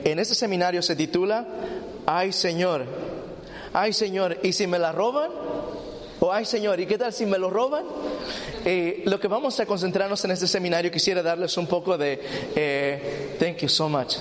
en este seminario se titula Ay Señor, ¿y si me la roban? O ay Señor, ¿y qué tal si me lo roban? Lo que vamos a concentrarnos en este seminario, quisiera darles un poco de thank you so much.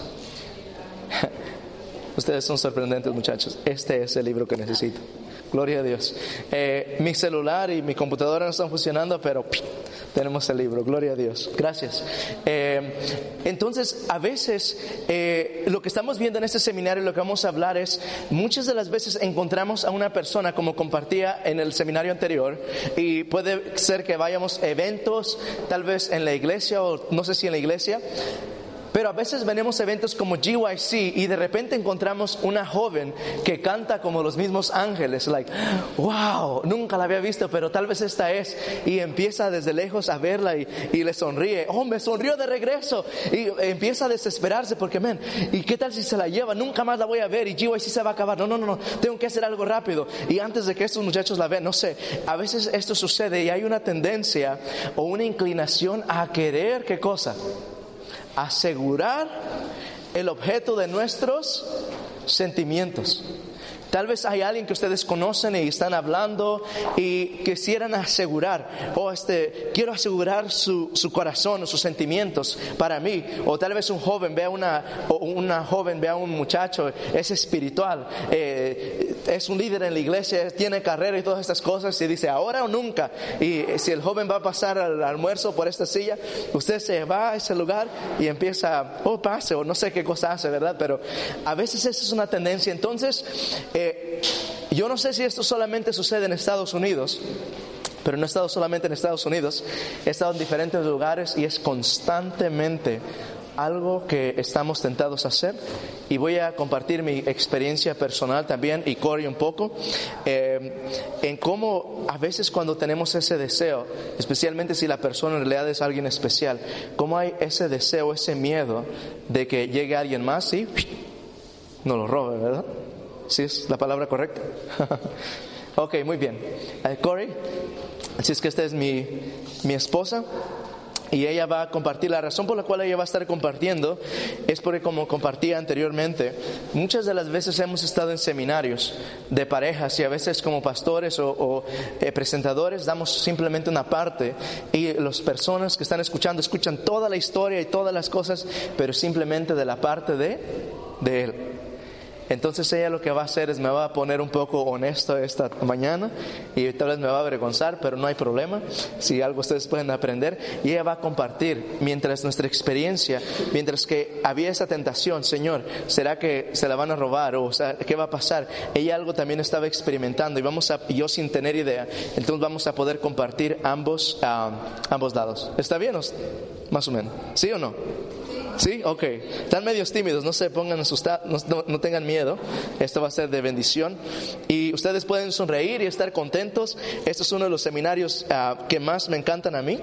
Ustedes son sorprendentes, muchachos. Este es el libro que necesito. Gloria a Dios. Mi celular y mi computadora no están funcionando, pero tenemos el libro. Gloria a Dios. Gracias. Entonces, a veces lo que estamos viendo en este seminario, lo que vamos a hablar es, muchas de las veces encontramos a una persona, como compartía en el seminario anterior, y puede ser que vayamos a eventos, tal vez en la iglesia o no sé si en la iglesia. Pero a veces venimos a eventos como GYC y de repente encontramos una joven que canta como los mismos ángeles. Like, wow, nunca la había visto, pero tal vez esta es. Y empieza desde lejos a verla y le sonríe. Oh, me sonrió de regreso. Y empieza a desesperarse porque, ¿y qué tal si se la lleva? Nunca más la voy a ver y GYC se va a acabar. No, tengo que hacer algo rápido. Y antes de que estos muchachos la vean, no sé, a veces esto sucede y hay una tendencia o una inclinación a querer, ¿qué cosa? Asegurar el objeto de nuestros sentimientos. Tal vez hay alguien que ustedes conocen y están hablando y quisieran asegurar, quiero asegurar su corazón o sus sentimientos para mí. O tal vez un joven ve a una joven ve a un muchacho, es espiritual, es un líder en la iglesia, tiene carrera y todas estas cosas, y dice ahora o nunca. Y si el joven va a pasar al almuerzo por esta silla, usted se va a ese lugar y empieza, pase, o no sé qué cosa hace, ¿verdad? Pero a veces esa es una tendencia. Entonces, yo no sé si esto solamente sucede en Estados Unidos, pero no he estado solamente en Estados Unidos, he estado en diferentes lugares y es constantemente algo que estamos tentados a hacer. Y voy a compartir mi experiencia personal también, y Corey un poco, en cómo a veces cuando tenemos ese deseo, especialmente si la persona en realidad es alguien especial, cómo hay ese deseo, ese miedo de que llegue alguien más y no lo robe, ¿verdad? ¿Sí es la palabra correcta? Ok, muy bien. Corey, así es que esta es mi esposa y ella va a compartir. La razón por la cual ella va a estar compartiendo es porque, como compartía anteriormente, muchas de las veces hemos estado en seminarios de parejas y a veces como pastores o presentadores damos simplemente una parte y las personas que están escuchan toda la historia y todas las cosas, pero simplemente de la parte de él. Entonces ella lo que va a hacer es me va a poner un poco honesto esta mañana y tal vez me va a avergonzar, pero no hay problema, si algo ustedes pueden aprender. Y ella va a compartir mientras nuestra experiencia, mientras que había esa tentación, Señor, ¿será que se la van a robar? O sea, ¿qué va a pasar? Ella algo también estaba experimentando y yo sin tener idea, entonces vamos a poder compartir ambos lados. ¿Está bien? Más o menos. ¿Sí o no? ¿Sí? Ok. Están medios tímidos, no se pongan asustados, no tengan miedo. Esto va a ser de bendición. Y ustedes pueden sonreír y estar contentos. Este es uno de los seminarios que más me encantan a mí.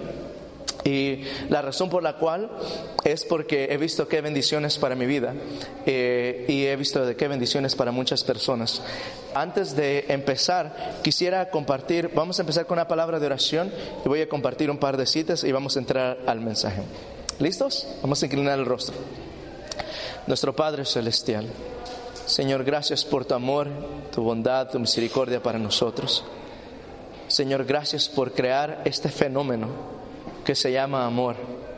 Y la razón por la cual es porque he visto qué bendiciones para mi vida y he visto de qué bendiciones para muchas personas. Antes de empezar, quisiera compartir, vamos a empezar con una palabra de oración y voy a compartir un par de citas y vamos a entrar al mensaje. ¿Listos? Vamos a inclinar el rostro. Nuestro Padre Celestial, Señor, gracias por tu amor, tu bondad, tu misericordia para nosotros. Señor, gracias por crear este fenómeno que se llama amor.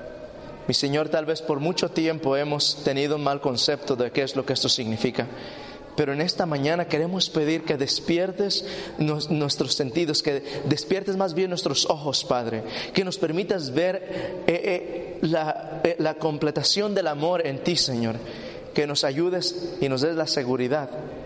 Mi Señor, tal vez por mucho tiempo hemos tenido un mal concepto de qué es lo que esto significa. Pero en esta mañana queremos pedir que despiertes nuestros sentidos, que despiertes más bien nuestros ojos, Padre, que nos permitas ver la completación del amor en ti, Señor, que nos ayudes y nos des la seguridad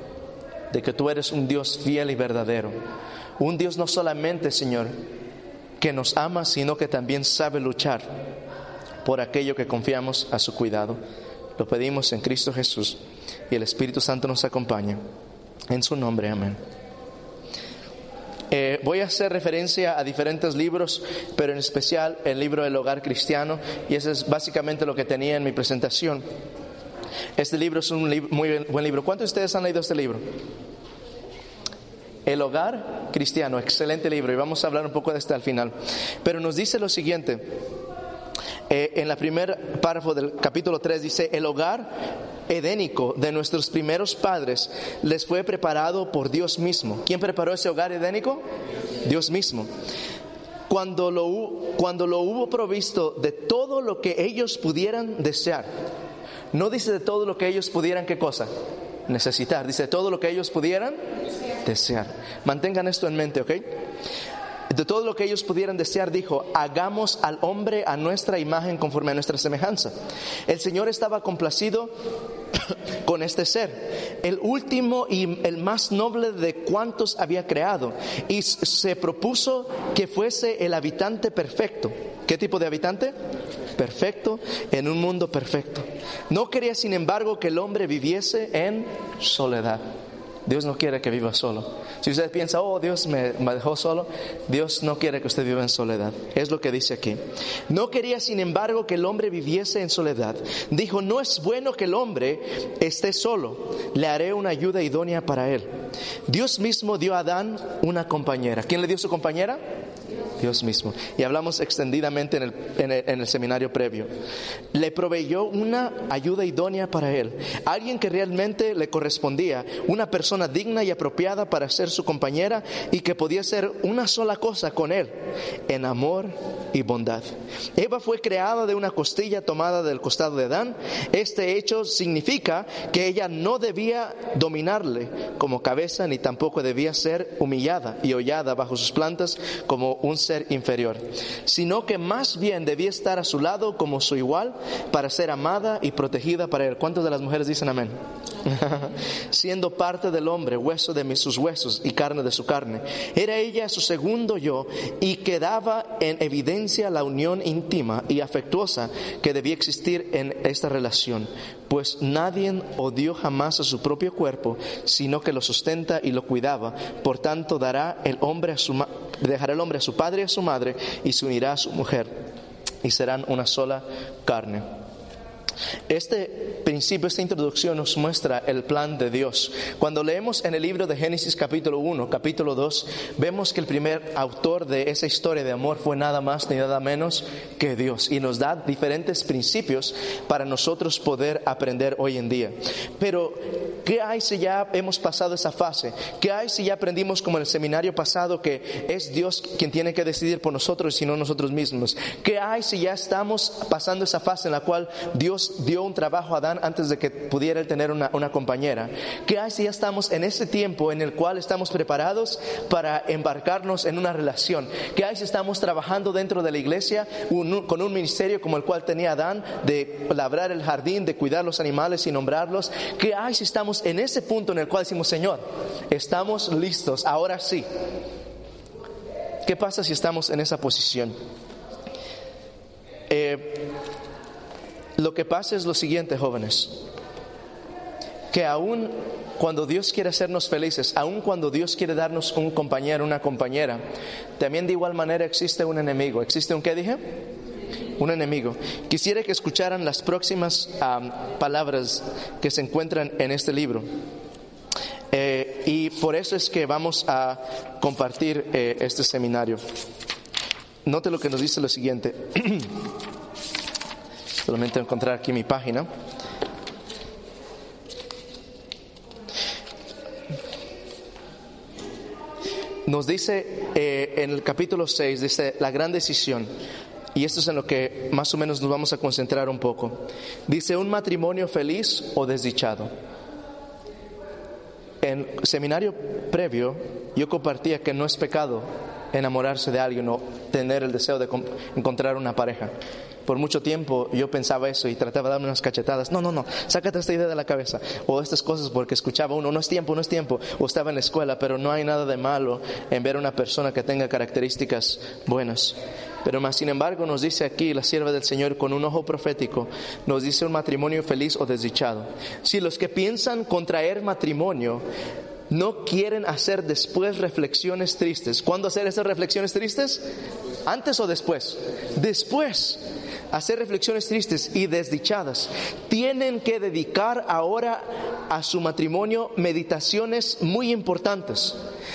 de que tú eres un Dios fiel y verdadero, un Dios no solamente, Señor, que nos ama, sino que también sabe luchar por aquello que confiamos a su cuidado. Lo pedimos en Cristo Jesús y el Espíritu Santo nos acompaña. En su nombre, amén. Voy a hacer referencia a diferentes libros, pero en especial el libro El Hogar Cristiano, y ese es básicamente lo que tenía en mi presentación. Este libro es un muy buen libro. ¿Cuántos de ustedes han leído este libro? El Hogar Cristiano, excelente libro, y vamos a hablar un poco de este al final. Pero nos dice lo siguiente: En la primer párrafo del capítulo 3 dice: el hogar edénico de nuestros primeros padres les fue preparado por Dios mismo. ¿Quién preparó ese hogar edénico? Dios mismo. Cuando lo hubo provisto de todo lo que ellos pudieran desear. No dice de todo lo que ellos pudieran, ¿qué cosa? Necesitar. Dice de todo lo que ellos pudieran desear. Mantengan esto en mente, ¿ok? De todo lo que ellos pudieran desear, dijo: hagamos al hombre a nuestra imagen, conforme a nuestra semejanza. El Señor estaba complacido con este ser, el último y el más noble de cuantos había creado, y se propuso que fuese el habitante perfecto. ¿Qué tipo de habitante? Perfecto, en un mundo perfecto. No quería, sin embargo, que el hombre viviese en soledad. Dios no quiere que viva solo. Si usted piensa: oh, Dios me dejó solo, Dios no quiere que usted viva en soledad. Es lo que dice aquí. No quería, sin embargo, que el hombre viviese en soledad. Dijo: no es bueno que el hombre esté solo. Le haré una ayuda idónea para él. Dios mismo dio a Adán una compañera. ¿Quién le dio su compañera? Dios mismo. Y hablamos extendidamente en el seminario previo. Le proveyó una ayuda idónea para él, alguien que realmente le correspondía, una persona digna y apropiada para ser su compañera, y que podía ser una sola cosa con él, en amor y bondad. Eva fue creada de una costilla tomada del costado de Adán. Este hecho significa que ella no debía dominarle como cabeza, ni tampoco debía ser humillada y hollada bajo sus plantas como un ser inferior, sino que más bien debía estar a su lado como su igual, para ser amada y protegida para él. ¿Cuántas de las mujeres dicen amén? Siendo parte del hombre, hueso de sus huesos y carne de su carne. Era ella su segundo yo, y quedaba en evidencia la unión íntima y afectuosa que debía existir en esta relación, pues nadie odió jamás a su propio cuerpo, sino que lo sustenta y lo cuidaba. Por tanto, dejará el hombre a su padre y a su madre, y se unirá a su mujer, y serán una sola carne. Este principio, esta introducción nos muestra el plan de Dios. Cuando leemos en el libro de Génesis capítulo 1, capítulo 2, vemos que el primer autor de esa historia de amor fue nada más ni nada menos que Dios, y nos da diferentes principios para nosotros poder aprender hoy en día. Pero ¿qué hay si ya hemos pasado esa fase? ¿Qué hay si ya aprendimos, como en el seminario pasado, que es Dios quien tiene que decidir por nosotros y no nosotros mismos? ¿Qué hay si ya estamos pasando esa fase en la cual Dios dio un trabajo a Adán antes de que pudiera él tener una compañera? ¿Qué hay si ya estamos en ese tiempo en el cual estamos preparados para embarcarnos en una relación? ¿Qué hay si estamos trabajando dentro de la iglesia con un ministerio como el cual tenía Adán, de labrar el jardín, de cuidar los animales y nombrarlos? ¿Qué hay si estamos en ese punto en el cual decimos: Señor, estamos listos, ahora sí? ¿Qué pasa si estamos en esa posición? Lo que pasa es lo siguiente, jóvenes: que aún cuando Dios quiere hacernos felices, aún cuando Dios quiere darnos un compañero, una compañera, también de igual manera existe un enemigo. ¿Existe un qué dije? Un enemigo. Quisiera que escucharan las próximas palabras que se encuentran en este libro. Y por eso es que vamos a compartir este seminario. Note lo que nos dice lo siguiente. Solamente encontrar aquí mi página. Nos dice en el capítulo 6, dice la gran decisión. Y esto es en lo que más o menos nos vamos a concentrar un poco. Dice: un matrimonio feliz o desdichado. En seminario previo yo compartía que no es pecado enamorarse de alguien o tener el deseo de encontrar una pareja. Por mucho tiempo yo pensaba eso y trataba de darme unas cachetadas. No, sácate esta idea de la cabeza. O estas cosas, porque escuchaba uno: no es tiempo. O estaba en la escuela. Pero no hay nada de malo en ver a una persona que tenga características buenas. Pero más sin embargo nos dice aquí la sierva del Señor con un ojo profético, nos dice: un matrimonio feliz o desdichado. Si los que piensan contraer matrimonio no quieren hacer después reflexiones tristes. ¿Cuándo hacer esas reflexiones tristes? ¿Antes o después? Después. Hacer reflexiones tristes y desdichadas. Tienen que dedicar ahora a su matrimonio meditaciones muy importantes.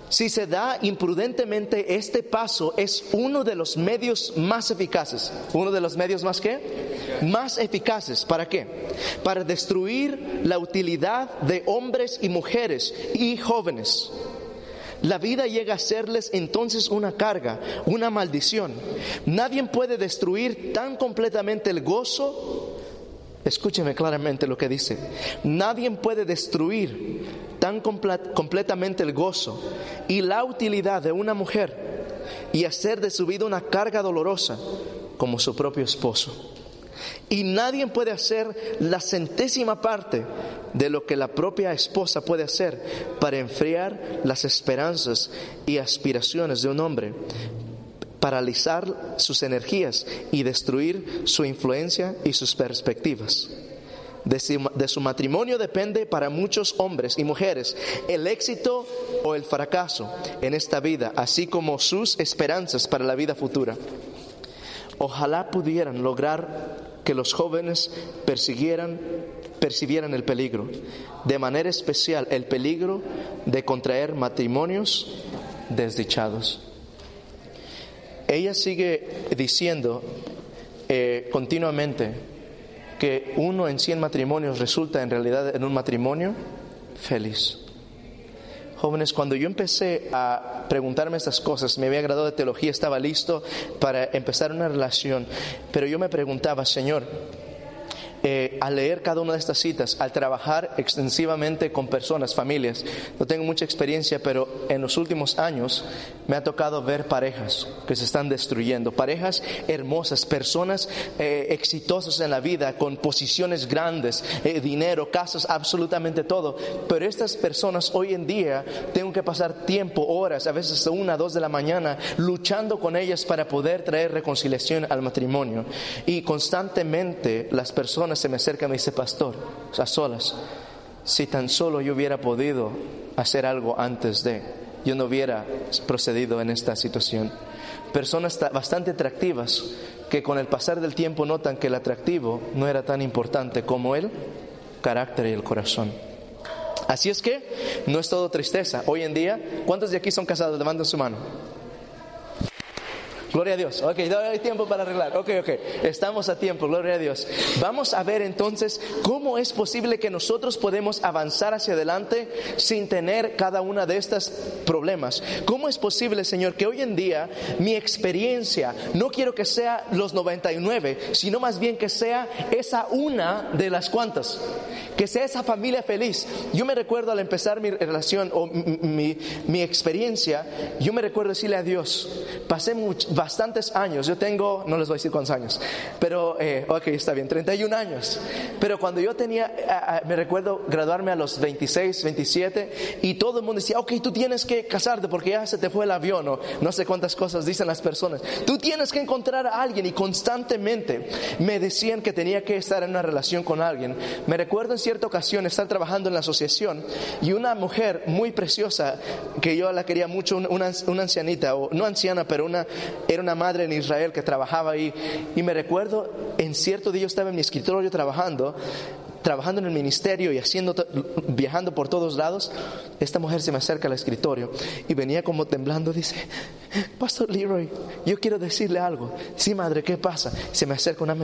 Si se da imprudentemente, este paso es uno de los medios más eficaces. ¿Uno de los medios más qué? Más eficaces. ¿Para qué? Para destruir la utilidad de hombres y mujeres y jóvenes. La vida llega a serles entonces una carga, una maldición. Nadie puede destruir tan completamente el gozo. Escúcheme claramente lo que dice. Nadie puede destruir tan completamente el gozo y la utilidad de una mujer y hacer de su vida una carga dolorosa como su propio esposo. Y nadie puede hacer la centésima parte de lo que la propia esposa puede hacer para enfriar las esperanzas y aspiraciones de un hombre, paralizar sus energías y destruir su influencia y sus perspectivas. De su matrimonio depende para muchos hombres y mujeres el éxito o el fracaso en esta vida, así como sus esperanzas para la vida futura. Ojalá pudieran lograr que los jóvenes percibieran el peligro, de manera especial el peligro de contraer matrimonios desdichados. Ella sigue diciendo continuamente que 1 en 100 matrimonios resulta en realidad en un matrimonio feliz. Jóvenes, cuando yo empecé a preguntarme estas cosas, me había graduado de teología, estaba listo para empezar una relación, pero yo me preguntaba, Señor, al leer cada una de estas citas, al trabajar extensivamente con personas, familias, no tengo mucha experiencia, pero en los últimos años me ha tocado ver parejas que se están destruyendo, parejas hermosas, personas exitosas en la vida, con posiciones grandes, dinero, casas, absolutamente todo, pero estas personas hoy en día tengo que pasar tiempo, horas, a veces hasta 1, 2 de la mañana luchando con ellas para poder traer reconciliación al matrimonio. Y constantemente las personas se me acercan y me dicen, pastor, a solas, si tan solo yo hubiera podido hacer algo antes de, yo no hubiera procedido en esta situación. Personas bastante atractivas que con el pasar del tiempo notan que el atractivo no era tan importante como el carácter y el corazón. Así es que no es todo tristeza. Hoy en día, ¿cuántos de aquí son casados? Levanten su mano. Gloria a Dios. Ok, no hay tiempo para arreglar. Ok. Estamos a tiempo, gloria a Dios. Vamos a ver entonces cómo es posible que nosotros podemos avanzar hacia adelante sin tener cada una de estos problemas. ¿Cómo es posible, Señor, que hoy en día mi experiencia no quiero que sea los 99, sino más bien que sea esa una de las cuantas? Que sea esa familia feliz. Yo me recuerdo al empezar mi relación o mi experiencia, yo me recuerdo decirle a Dios, pasé bastantes años, yo tengo, no les voy a decir cuántos años, pero, ok, está bien, 31 años. Pero cuando yo tenía, me recuerdo graduarme a los 26, 27, y todo el mundo decía, ok, tú tienes que casarte porque ya se te fue el avión, o no sé cuántas cosas dicen las personas. Tú tienes que encontrar a alguien, y constantemente me decían que tenía que estar en una relación con alguien. Me recuerdo en cierta ocasión estar trabajando en la asociación y una mujer muy preciosa que yo la quería mucho, una ancianita, o no anciana, pero era una madre en Israel que trabajaba ahí, y me recuerdo en cierto día yo estaba en mi escritorio trabajando en el ministerio y viajando por todos lados. Esta mujer se me acerca al escritorio y venía como temblando, dice, Pastor Leroy, yo quiero decirle algo. Sí, madre, ¿qué pasa? Se me acerca una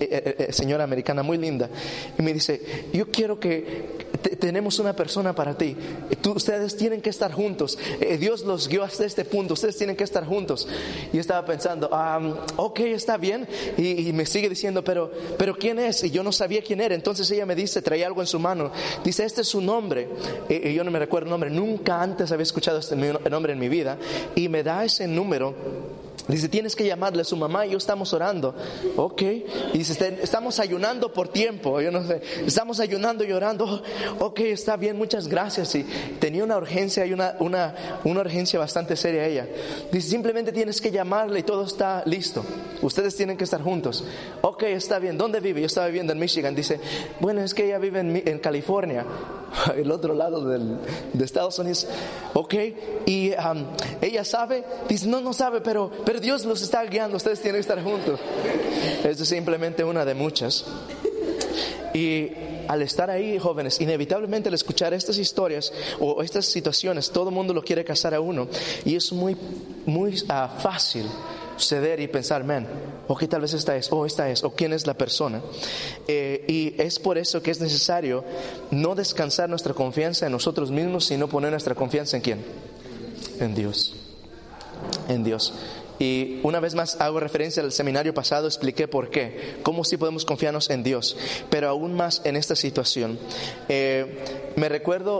señora americana muy linda y me dice, yo quiero que tenemos una persona para ti. Ustedes tienen que estar juntos. Dios los guió hasta este punto. Ustedes tienen que estar juntos. Y yo estaba pensando, ok, está bien. Y me sigue diciendo, pero ¿quién es? Y yo no sabía quién era. Entonces ella me dice, traía algo en su mano. Dice, este es su nombre. Y yo no me recuerdo el nombre. Nunca antes había escuchado este nombre en mi vida. Y me da ese número. Dice, tienes que llamarle a su mamá y yo estamos orando. Ok. Y dice, estamos ayunando por tiempo. Yo no sé. Estamos ayunando y orando. Ok, está bien, muchas gracias. Y tenía una urgencia y una urgencia bastante seria ella. Dice, simplemente tienes que llamarle y todo está listo. Ustedes tienen que estar juntos. Ok, está bien. ¿Dónde vive? Yo estaba viviendo en Michigan. Dice, bueno, es que ella vive en California, el otro lado de Estados Unidos. Ok. Y ella sabe. Dice, no sabe, pero Dios los está guiando, ustedes tienen que estar juntos. Esto es simplemente una de muchas. Y al estar ahí, jóvenes, inevitablemente al escuchar estas historias o estas situaciones, todo el mundo lo quiere casar a uno, y es muy fácil ceder y pensar, ok, tal vez esta es, o quién es la persona. Y es por eso que es necesario no descansar nuestra confianza en nosotros mismos, sino poner nuestra confianza ¿en quién? En Dios. En Dios. Y una vez más hago referencia al seminario pasado, expliqué por qué, cómo sí podemos confiarnos en Dios, pero aún más en esta situación. Me recuerdo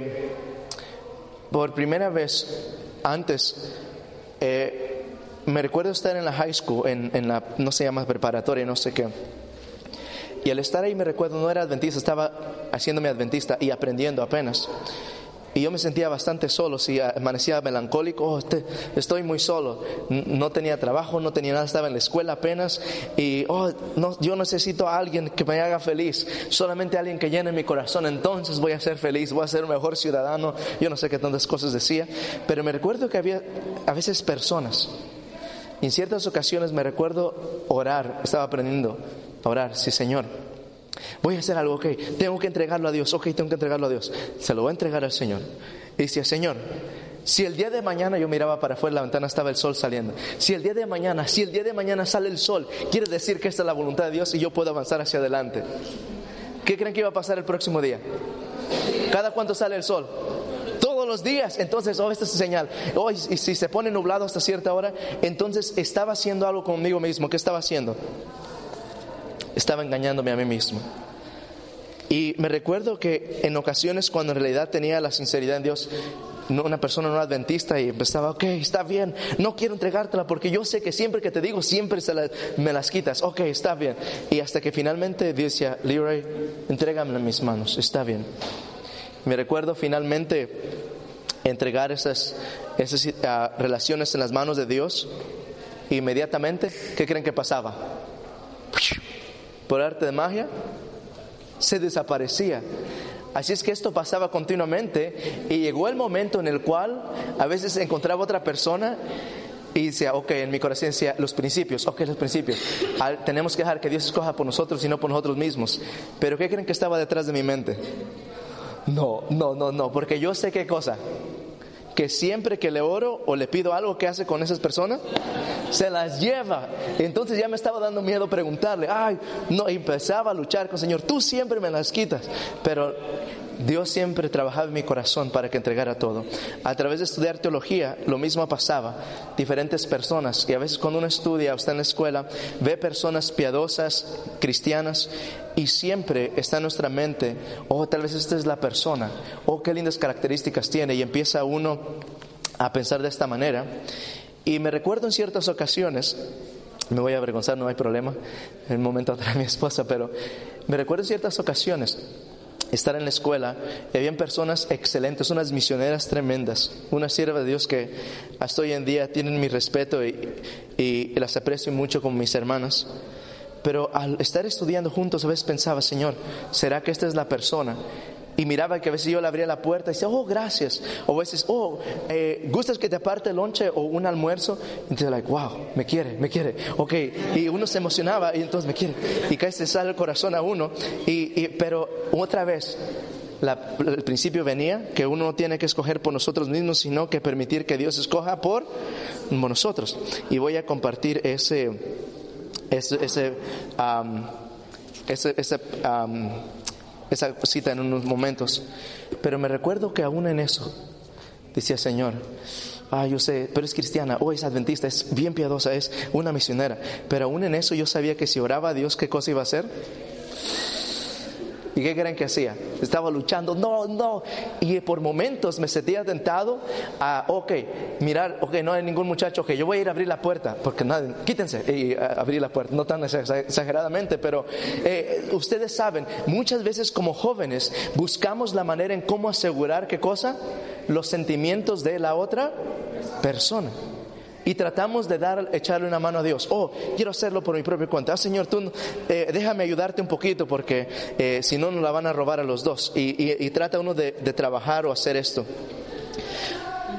por primera vez antes, me recuerdo estar en la high school, en la, no se llama preparatoria, no sé qué. Y al estar ahí me recuerdo, no era adventista, estaba haciéndome adventista y aprendiendo apenas. Y yo me sentía bastante solo, si amanecía melancólico, estoy muy solo. No tenía trabajo, no tenía nada, estaba en la escuela apenas. Y yo necesito a alguien que me haga feliz, solamente alguien que llene mi corazón, entonces voy a ser feliz, voy a ser un mejor ciudadano. Yo no sé qué tantas cosas decía, pero me recuerdo que había a veces personas. Y en ciertas ocasiones me recuerdo orar, estaba aprendiendo a orar, sí Señor, voy a hacer algo, ok, tengo que entregarlo a Dios, tengo que entregarlo a Dios, se lo voy a entregar al Señor. Y decía, Señor, si el día de mañana, yo miraba para afuera, la ventana estaba el sol saliendo, si el día de mañana sale el sol, quiere decir que esta es la voluntad de Dios y yo puedo avanzar hacia adelante. ¿Qué creen que iba a pasar el próximo día? ¿Cada cuánto sale el sol? Todos los días. Entonces, esta es señal. Y si se pone nublado hasta cierta hora, entonces estaba haciendo algo conmigo mismo. ¿Qué estaba haciendo? Estaba engañándome a mí mismo. Y me recuerdo que en ocasiones, cuando en realidad tenía la sinceridad en Dios, una persona no adventista, y empezaba, ok, está bien, no quiero entregártela porque yo sé que siempre que te digo, siempre me las quitas. Ok, está bien. Y hasta que finalmente Dios decía, Leroy, entrégamela en mis manos, está bien. Me recuerdo finalmente entregar esas relaciones en las manos de Dios. Inmediatamente, ¿qué creen que pasaba? Por arte de magia, se desaparecía. Así es que esto pasaba continuamente, y llegó el momento en el cual a veces encontraba otra persona y decía, ok, en mi corazón decía, los principios. Tenemos que dejar que Dios escoja por nosotros y no por nosotros mismos. Pero ¿qué creen que estaba detrás de mi mente? No, porque yo sé qué cosa, que siempre que le oro o le pido algo, ¿qué hace con esas personas? Se las lleva. Entonces ya me estaba dando miedo preguntarle, y empezaba a luchar con el Señor, tú siempre me las quitas. Pero Dios siempre trabajaba en mi corazón para que entregara todo. A través de estudiar teología, lo mismo pasaba. Diferentes personas, y a veces cuando uno estudia o está en la escuela, ve personas piadosas, cristianas, y siempre está en nuestra mente, tal vez esta es la persona, qué lindas características tiene, y empieza uno a pensar de esta manera. Y me recuerdo en ciertas ocasiones, me voy a avergonzar, no hay problema, en un momento atrás mi esposa, pero me recuerdo en ciertas ocasiones estar en la escuela, y habían personas excelentes, unas misioneras tremendas, una sierva de Dios que hasta hoy en día tienen mi respeto y las aprecio mucho como mis hermanas. Pero al estar estudiando juntos, a veces pensaba, Señor, ¿será que esta es la persona? Y miraba que a veces yo le abría la puerta y decía, gracias. O a veces, ¿gustas que te aparte el lonche o un almuerzo? Y entonces, wow, me quiere. Ok, y uno se emocionaba y entonces me quiere. Y casi se sale el corazón a uno. Pero otra vez, el principio venía que uno no tiene que escoger por nosotros mismos, sino que permitir que Dios escoja por nosotros. Y voy a compartir esa cita en unos momentos. Pero me recuerdo que aún en eso decía, Señor, yo sé, pero es cristiana, es adventista, es bien piadosa, es una misionera. Pero aún en eso yo sabía que si oraba a Dios, ¿qué cosa iba a hacer? ¿Y qué creen que hacía? Estaba luchando, no. Y por momentos me sentía tentado a, no hay ningún muchacho, yo voy a ir a abrir la puerta, porque nadie, quítense, y abrir la puerta, no tan exageradamente, pero ustedes saben, muchas veces como jóvenes buscamos la manera en cómo asegurar, ¿qué cosa? Los sentimientos de la otra persona. Y tratamos de echarle una mano a Dios. Quiero hacerlo por mi propia cuenta. Señor, tú déjame ayudarte un poquito, porque si no nos la van a robar a los dos. Y trata uno de trabajar o hacer esto.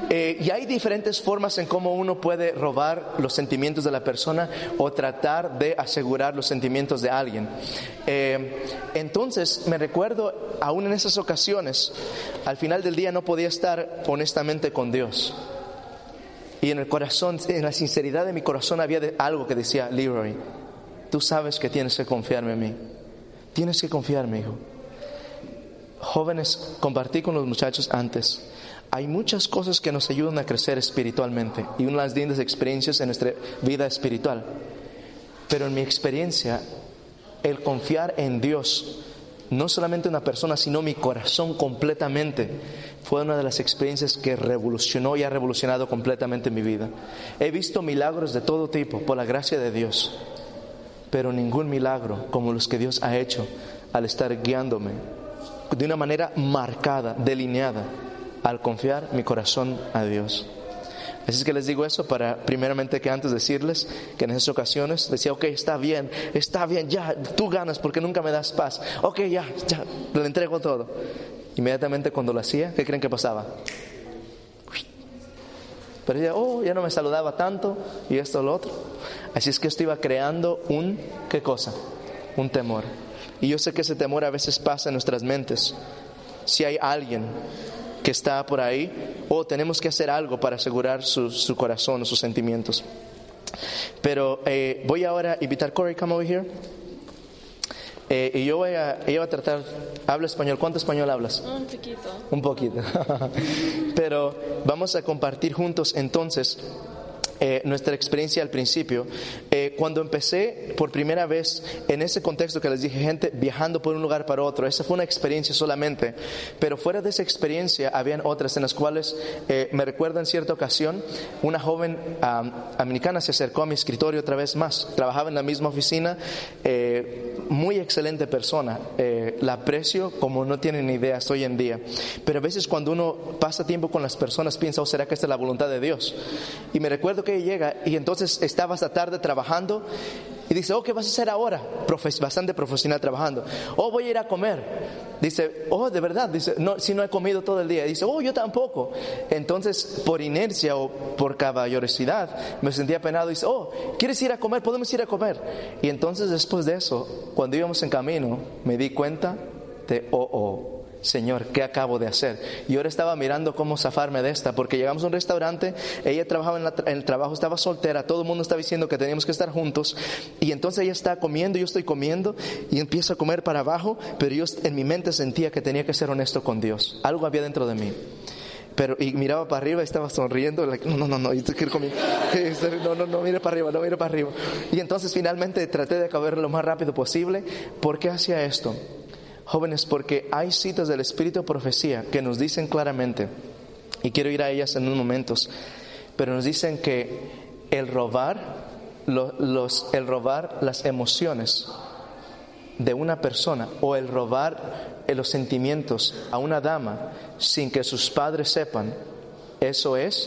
Y hay diferentes formas en cómo uno puede robar los sentimientos de la persona o tratar de asegurar los sentimientos de alguien. Entonces me recuerdo, aún en esas ocasiones, al final del día no podía estar honestamente con Dios. Y en el corazón, en la sinceridad de mi corazón había algo que decía: Leroy, tú sabes que tienes que confiarme en mí. Tienes que confiarme, hijo. Jóvenes, compartí con los muchachos antes. Hay muchas cosas que nos ayudan a crecer espiritualmente y unas lindas experiencias en nuestra vida espiritual. Pero en mi experiencia, el confiar en Dios, no solamente una persona, sino mi corazón completamente, fue una de las experiencias que revolucionó y ha revolucionado completamente mi vida. He visto milagros de todo tipo por la gracia de Dios, pero ningún milagro como los que Dios ha hecho al estar guiándome de una manera marcada, delineada, al confiar mi corazón a Dios. Así es que les digo eso para, primeramente, que antes decirles que en esas ocasiones decía: ok, está bien, ya, tú ganas porque nunca me das paz. Ok, ya, le entrego todo. Inmediatamente cuando lo hacía, ¿qué creen que pasaba? Pero decía: ya no me saludaba tanto y esto, lo otro. Así es que esto iba creando ¿qué cosa? Un temor. Y yo sé que ese temor a veces pasa en nuestras mentes. Si hay alguien que está por ahí, tenemos que hacer algo para asegurar su corazón o sus sentimientos. Pero voy ahora a invitar Corey, come over here. Y yo voy a tratar, hablo español. ¿Cuánto español hablas? Un poquito. Pero vamos a compartir juntos entonces nuestra experiencia al principio. Cuando empecé por primera vez en ese contexto que les dije, gente viajando por un lugar para otro, esa fue una experiencia solamente, pero fuera de esa experiencia habían otras en las cuales me recuerdo en cierta ocasión una joven americana se acercó a mi escritorio otra vez más. Trabajaba en la misma oficina, muy excelente persona, la aprecio como no tienen ni idea hoy en día. Pero a veces cuando uno pasa tiempo con las personas piensa: ¿será que esta es la voluntad de Dios? Y me recuerdo que llega y entonces estaba hasta tarde trabajando y dice: ¿qué vas a hacer ahora? Bastante profesional trabajando. Voy a ir a comer. Dice: ¿de verdad? Dice: no, si no he comido todo el día. Dice: yo tampoco. Entonces, por inercia o por caballerosidad, me sentía apenado. Dice: ¿quieres ir a comer? Podemos ir a comer. Y entonces, después de eso, cuando íbamos en camino, me di cuenta de: Señor, ¿qué acabo de hacer? Y ahora estaba mirando cómo zafarme de esta, porque llegamos a un restaurante, ella trabajaba en el trabajo, estaba soltera, todo el mundo estaba diciendo que teníamos que estar juntos, y entonces ella está comiendo, yo estoy comiendo, y empiezo a comer para abajo, pero yo en mi mente sentía que tenía que ser honesto con Dios. Algo había dentro de mí. Y miraba para arriba y estaba sonriendo, no, yo quiero comer. No, mire para arriba. Y entonces finalmente traté de acabar lo más rápido posible. ¿Por qué hacía esto? Jóvenes, porque hay citas del Espíritu de Profecía que nos dicen claramente, y quiero ir a ellas en unos momentos, pero nos dicen que el robar las emociones de una persona o el robar los sentimientos a una dama sin que sus padres sepan, eso es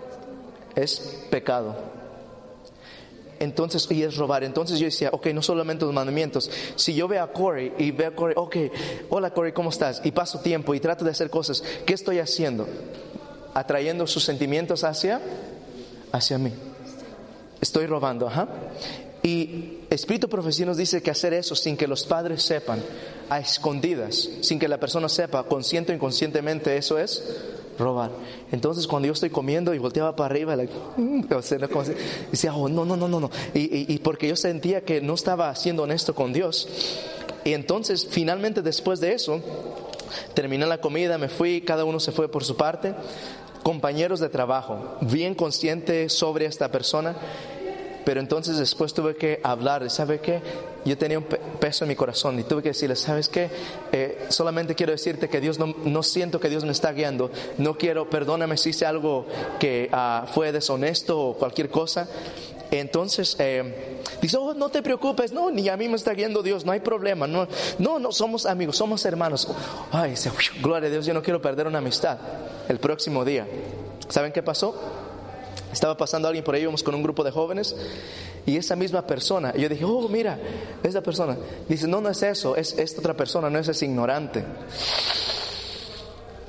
pecado. Entonces, y es robar. Entonces yo decía: no solamente los mandamientos. Si yo veo a Corey y veo a Corey, hola Corey, ¿cómo estás? Y paso tiempo y trato de hacer cosas, ¿qué estoy haciendo? Atrayendo sus sentimientos hacia mí. Estoy robando, Y Espíritu de Profecía nos dice que hacer eso sin que los padres sepan, a escondidas, sin que la persona sepa, consciente o inconscientemente, eso es robar. Entonces cuando yo estoy comiendo y volteaba para arriba, decía: no. Y porque yo sentía que no estaba siendo honesto con Dios. Y entonces finalmente, después de eso, terminé la comida, me fui, cada uno se fue por su parte. Compañeros de trabajo, bien consciente sobre esta persona. Pero entonces después tuve que hablar, ¿sabe qué? Yo tenía un peso en mi corazón y tuve que decirle: ¿sabes qué? Solamente quiero decirte que Dios no siento que Dios me está guiando. No quiero, perdóname si hice algo que fue deshonesto o cualquier cosa. Entonces dice: no te preocupes, no, ni a mí me está guiando Dios, no hay problema, no, somos amigos, somos hermanos. Dice: gloria a Dios, yo no quiero perder una amistad. El próximo día, ¿saben qué pasó? Estaba pasando alguien por ahí, íbamos con un grupo de jóvenes, y esa misma persona, yo dije: mira, esa persona. Dice: no es eso, es esta otra persona, no es ese ignorante.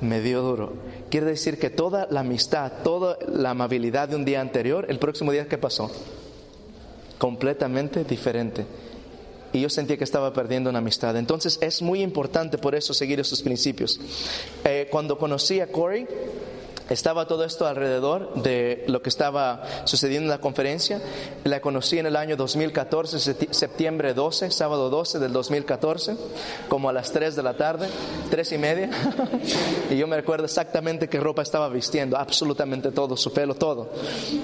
me dio duro. Quiere decir que toda la amistad, toda la amabilidad de un día anterior, el próximo día, ¿qué pasó? Completamente diferente. Y yo sentía que estaba perdiendo una amistad. Entonces es muy importante por eso seguir esos principios. Cuando conocí a Corey, estaba todo esto alrededor de lo que estaba sucediendo en la conferencia. La conocí en el año 2014, septiembre 12, sábado 12 del 2014, como a las 3 de la tarde, 3:30. Y yo me recuerdo exactamente qué ropa estaba vistiendo, absolutamente todo, su pelo, todo.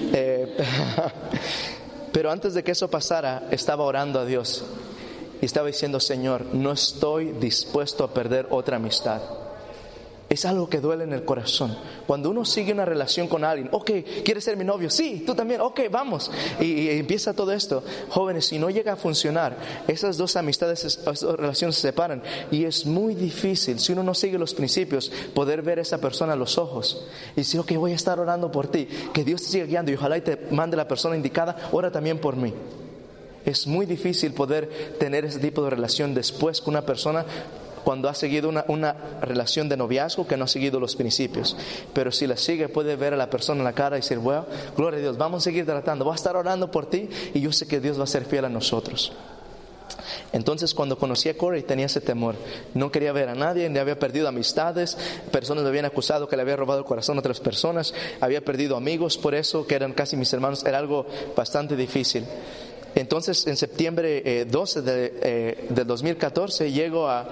Pero antes de que eso pasara, estaba orando a Dios. Y estaba diciendo, Señor, no estoy dispuesto a perder otra amistad. Es algo que duele en el corazón. Cuando uno sigue una relación con alguien, ok, ¿quieres ser mi novio? Sí, tú también, ok, vamos. Y empieza todo esto. Jóvenes, si no llega a funcionar, esas dos amistades, esas dos relaciones se separan. Y es muy difícil, si uno no sigue los principios, poder ver a esa persona a los ojos. Y decir, ok, voy a estar orando por ti. Que Dios te siga guiando y ojalá y te mande la persona indicada. Ora también por mí. Es muy difícil poder tener ese tipo de relación después con una persona cuando ha seguido una relación de noviazgo que no ha seguido los principios. Pero si la sigue, puede ver a la persona en la cara y decir, bueno, gloria a Dios, vamos a seguir tratando, voy a estar orando por ti y yo sé que Dios va a ser fiel a nosotros. Entonces cuando conocí a Corey tenía ese temor, no quería ver a nadie, le había perdido amistades, personas me habían acusado que le había robado el corazón a otras personas, había perdido amigos por eso, que eran casi mis hermanos, era algo bastante difícil. Entonces en septiembre 12 del 2014 llego a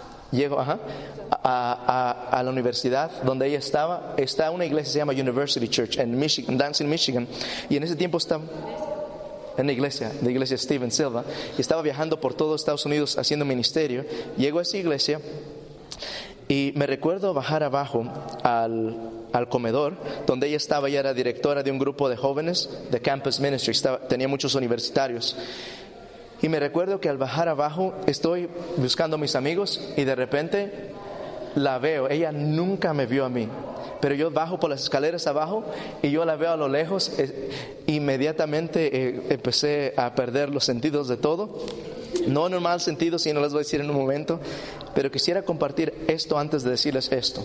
la universidad donde ella estaba. Está una iglesia que se llama University Church en Michigan, Lansing, Michigan, y en ese tiempo estaba en la iglesia Steven Silva, y estaba viajando por todo Estados Unidos haciendo ministerio. Llego a esa iglesia y me recuerdo bajar abajo al comedor donde ella estaba. Ella era directora de un grupo de jóvenes de Campus Ministry, tenía muchos universitarios. Y me recuerdo que al bajar abajo estoy buscando a mis amigos y de repente la veo. Ella nunca me vio a mí, pero yo bajo por las escaleras abajo y yo la veo a lo lejos. Inmediatamente empecé a perder los sentidos de todo. No en un mal sentido, sino les voy a decir en un momento. Pero quisiera compartir esto antes de decirles esto.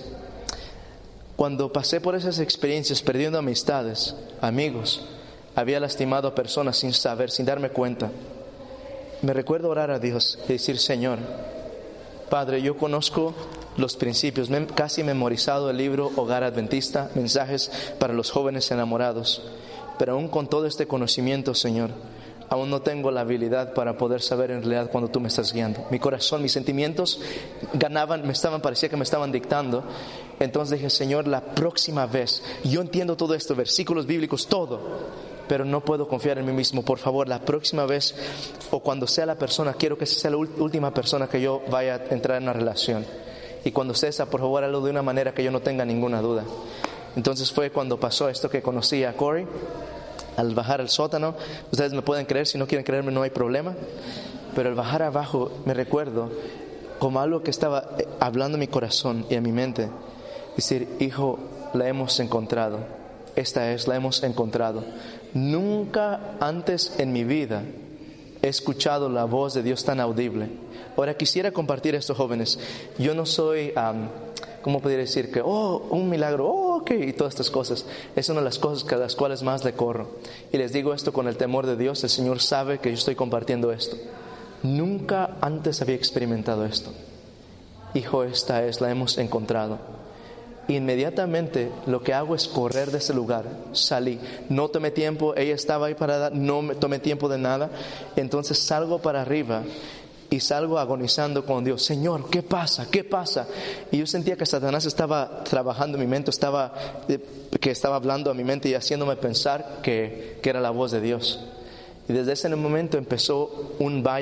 Cuando pasé por esas experiencias, perdiendo amistades, amigos, había lastimado a personas sin saber, sin darme cuenta. Me recuerdo orar a Dios y decir, Señor, Padre, yo conozco los principios, casi memorizado el libro Hogar Adventista, mensajes para los jóvenes enamorados, pero aún con todo este conocimiento, Señor, aún no tengo la habilidad para poder saber en realidad cuando tú me estás guiando. Mi corazón, mis sentimientos parecía que me estaban dictando. Entonces dije, Señor, la próxima vez, yo entiendo todo esto, versículos bíblicos, todo, pero no puedo confiar en mí mismo. Por favor, la próxima vez o cuando sea la persona, quiero que sea la última persona que yo vaya a entrar en una relación. Y cuando sea esa, por favor, hazlo de una manera que yo no tenga ninguna duda. Entonces fue cuando pasó esto que conocí a Corey. Al bajar al sótano, ustedes me pueden creer, si no quieren creerme no hay problema, pero al bajar abajo me recuerdo como algo que estaba hablando en mi corazón y en mi mente, decir, hijo, la hemos encontrado, la hemos encontrado. Nunca antes en mi vida he escuchado la voz de Dios tan audible. Ahora quisiera compartir esto, jóvenes. Yo no soy, ¿cómo podría decir? Que, un milagro, ok, y todas estas cosas. Es una de las cosas a las cuales más le corro. Y les digo esto con el temor de Dios. El Señor sabe que yo estoy compartiendo esto. Nunca antes había experimentado esto. Hijo, la hemos encontrado. Inmediatamente lo que hago es correr de ese lugar. Salí, no tomé tiempo, ella estaba ahí parada, no me tomé tiempo de nada. Entonces salgo para arriba y salgo agonizando con Dios. Señor, ¿qué pasa? ¿Qué pasa? Y yo sentía que Satanás estaba trabajando en mi mente, que estaba hablando a mi mente y haciéndome pensar que era la voz de Dios. Y desde ese momento empezó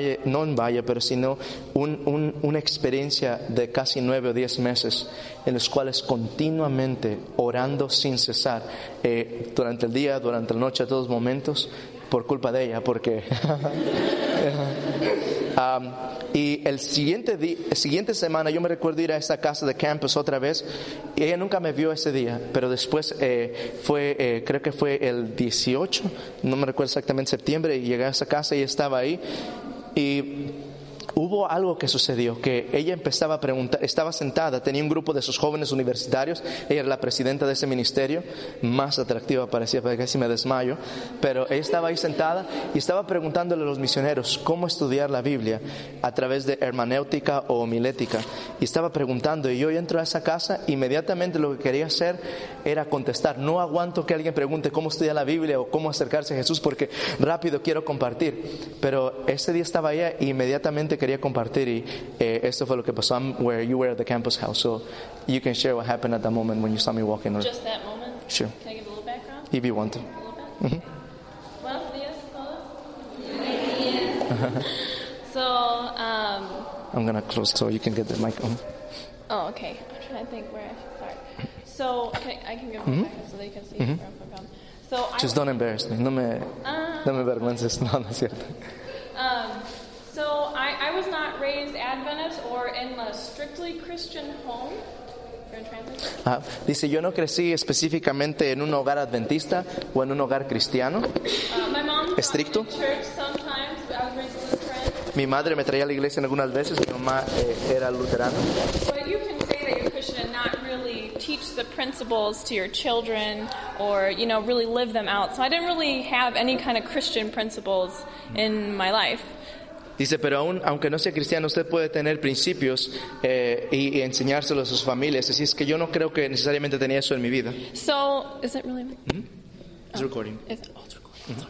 una experiencia de casi 9 o 10 meses en los cuales continuamente orando sin cesar, durante el día, durante la noche, a todos momentos, por culpa de ella, porque y el siguiente semana yo me recuerdo ir a esa casa de campus otra vez, y ella nunca me vio ese día, pero después creo que fue el 18, no me recuerdo exactamente, septiembre, y llegué a esa casa y estaba ahí, y hubo algo que sucedió, que ella empezaba a preguntar, estaba sentada, tenía un grupo de sus jóvenes universitarios, ella era la presidenta de ese ministerio, más atractiva parecía, porque casi me desmayo, pero ella estaba ahí sentada y estaba preguntándole a los misioneros cómo estudiar la Biblia a través de hermenéutica o homilética, y estaba preguntando, y yo entro a esa casa, inmediatamente lo que quería hacer era contestar. No aguanto que alguien pregunte cómo estudiar la Biblia o cómo acercarse a Jesús, porque rápido quiero compartir, pero ese día estaba ella y inmediatamente quería compartir, y esto fue lo que pasó. I'm where you were at the campus house, so you can share what happened at that moment when you saw me walking. Just that moment? Sure. Can I give a little background? If you want to. A little bit? Buenos días todos. So, I'm gonna close so you can get the mic on. oh, okay. I'm trying to think where I should start. So, I can give a little background so they can see where I'm from. So, Just don't embarrass me. No me avergüences. No es cierto. So I was not raised Adventist or in a strictly Christian home. Dice, yo no crecí específicamente en un hogar adventista o en un hogar cristiano My mom estricto. church sometimes, but I was raised Lutheran. Mi madre me traía a la iglesia en algunas veces, mi mamá era luterana. But you can say that you're Christian and not really teach the principles to your children or, really live them out. So I didn't really have any kind of Christian principles in my life. Dice, pero aunque no sea cristiano, usted puede tener principios y enseñárselos a sus familias. Así es que yo no creo que necesariamente tenía eso en mi vida. So, is it really? It's recording. It's recording.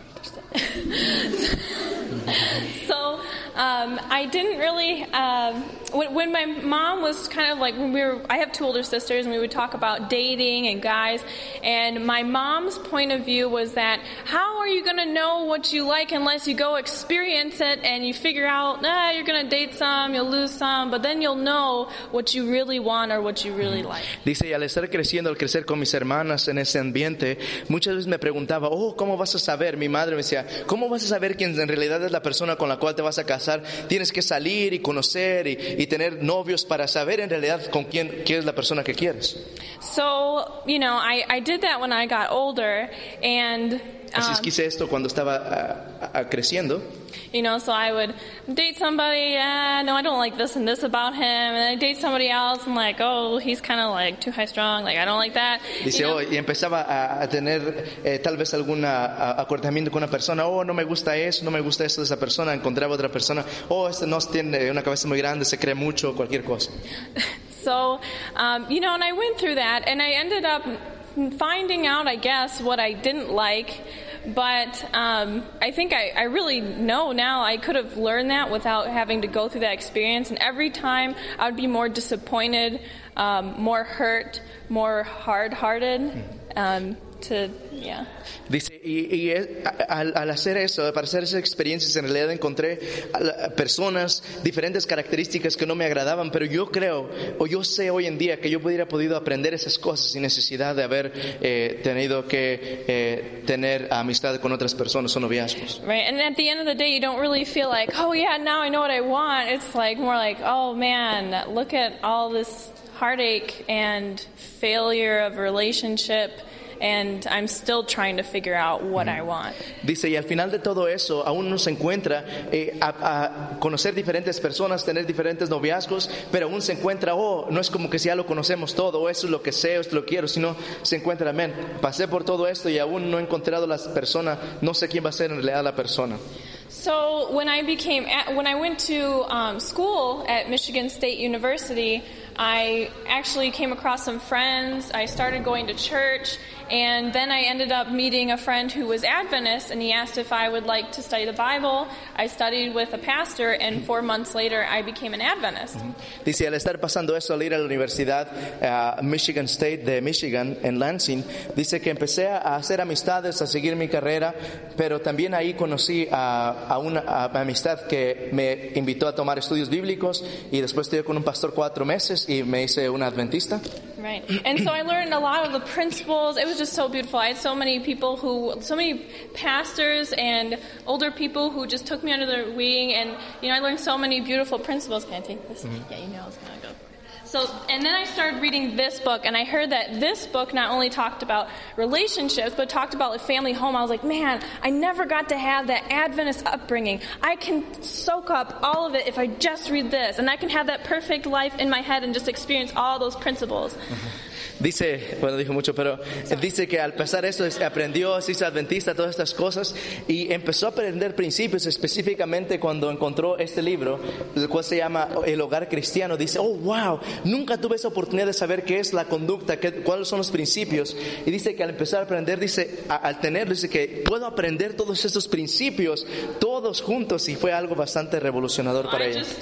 So, I didn't really, when my mom was kind of like, I have two older sisters and we would talk about dating and guys, and my mom's point of view was that, how are you going to know what you like unless you go experience it and you figure out, you're going to date some, you'll lose some, but then you'll know what you really want or what you really like. Dice, y al estar creciendo, al crecer con mis hermanas en ese ambiente, muchas veces me preguntaba, ¿cómo vas a saber? Mi madre me decía, ¿cómo vas a saber quién en realidad es la persona con la cual te vas a casar? Tienes que salir y conocer y tener novios para saber en realidad con quién es la persona que quieres. So, I did that when I got older, and así es que hice esto cuando estaba creciendo. So I would date somebody, no, I don't like this and this about him, and then I date somebody else, and like, oh, he's kind of like too high strung, like I don't like that. Dice, y empezaba a tener tal vez algún acordamiento con una persona, no me gusta eso de esa persona, encontraba otra persona, este no tiene una cabeza muy grande, se cree mucho, cualquier cosa. So, and I went through that, and I ended up finding out, I guess, what I didn't like, but I think I really know now I could have learned that without having to go through that experience, and every time I would be more disappointed, more hurt, more hard-hearted, Dice, y al hacer eso, para hacer esas experiencias, en realidad encontré personas, diferentes características que no me agradaban, pero yo creo, o yo sé hoy en día que yo hubiera podido aprender esas cosas sin necesidad de haber tenido que tener amistad con otras personas o noviazgos. Right, and at the end of the day, you don't really feel like, oh yeah, now I know what I want. It's like more like, oh man, look at all this heartache and failure of a relationship. And I'm still trying to figure out what I want. Dice, y al final de todo eso, aún no se encuentra a conocer diferentes personas, tener diferentes noviazgos, pero aún se encuentra, no es como que si ya lo conocemos todo, eso es lo que sé, esto lo quiero, sino se encuentra, amén, pasé por todo esto y aún no he encontrado la persona, no sé quién va a ser en realidad la persona. So when I went to school at Michigan State University, I actually came across some friends. I started going to church, and then I ended up meeting a friend who was Adventist, and he asked if I would like to study the Bible. I studied with a pastor, and 4 months later, I became an Adventist. Dice, al estar pasando eso, al ir a la universidad Michigan State de Michigan en Lansing, dice que empecé a hacer amistades, a seguir mi carrera, pero también ahí conocí a una amistad que me invitó a tomar estudios bíblicos, y después estuve con un pastor 4 meses y me hice un adventista. Right. And so I learned a lot of the principles. It was just so beautiful. I had so many pastors and older people who just took me under their wing, and I learned so many beautiful principles. Can I take this? Yeah, I was going to go. So, and then I started reading this book, and I heard that this book not only talked about relationships, but talked about a family home. I was like, man, I never got to have that Adventist upbringing. I can soak up all of it if I just read this, and I can have that perfect life in my head and just experience all those principles. Dice, bueno, dijo mucho, pero dice que al pasar esto aprendió, se hizo adventista, todas estas cosas, y empezó a aprender principios, específicamente cuando encontró este libro, el cual se llama El Hogar Cristiano. Dice, oh wow, nunca tuve esa oportunidad de saber qué es la conducta, cuáles son los principios. Y dice que al empezar a aprender, dice, al tenerlo, dice que puedo aprender todos estos principios, todos juntos, y fue algo bastante revolucionador para ella.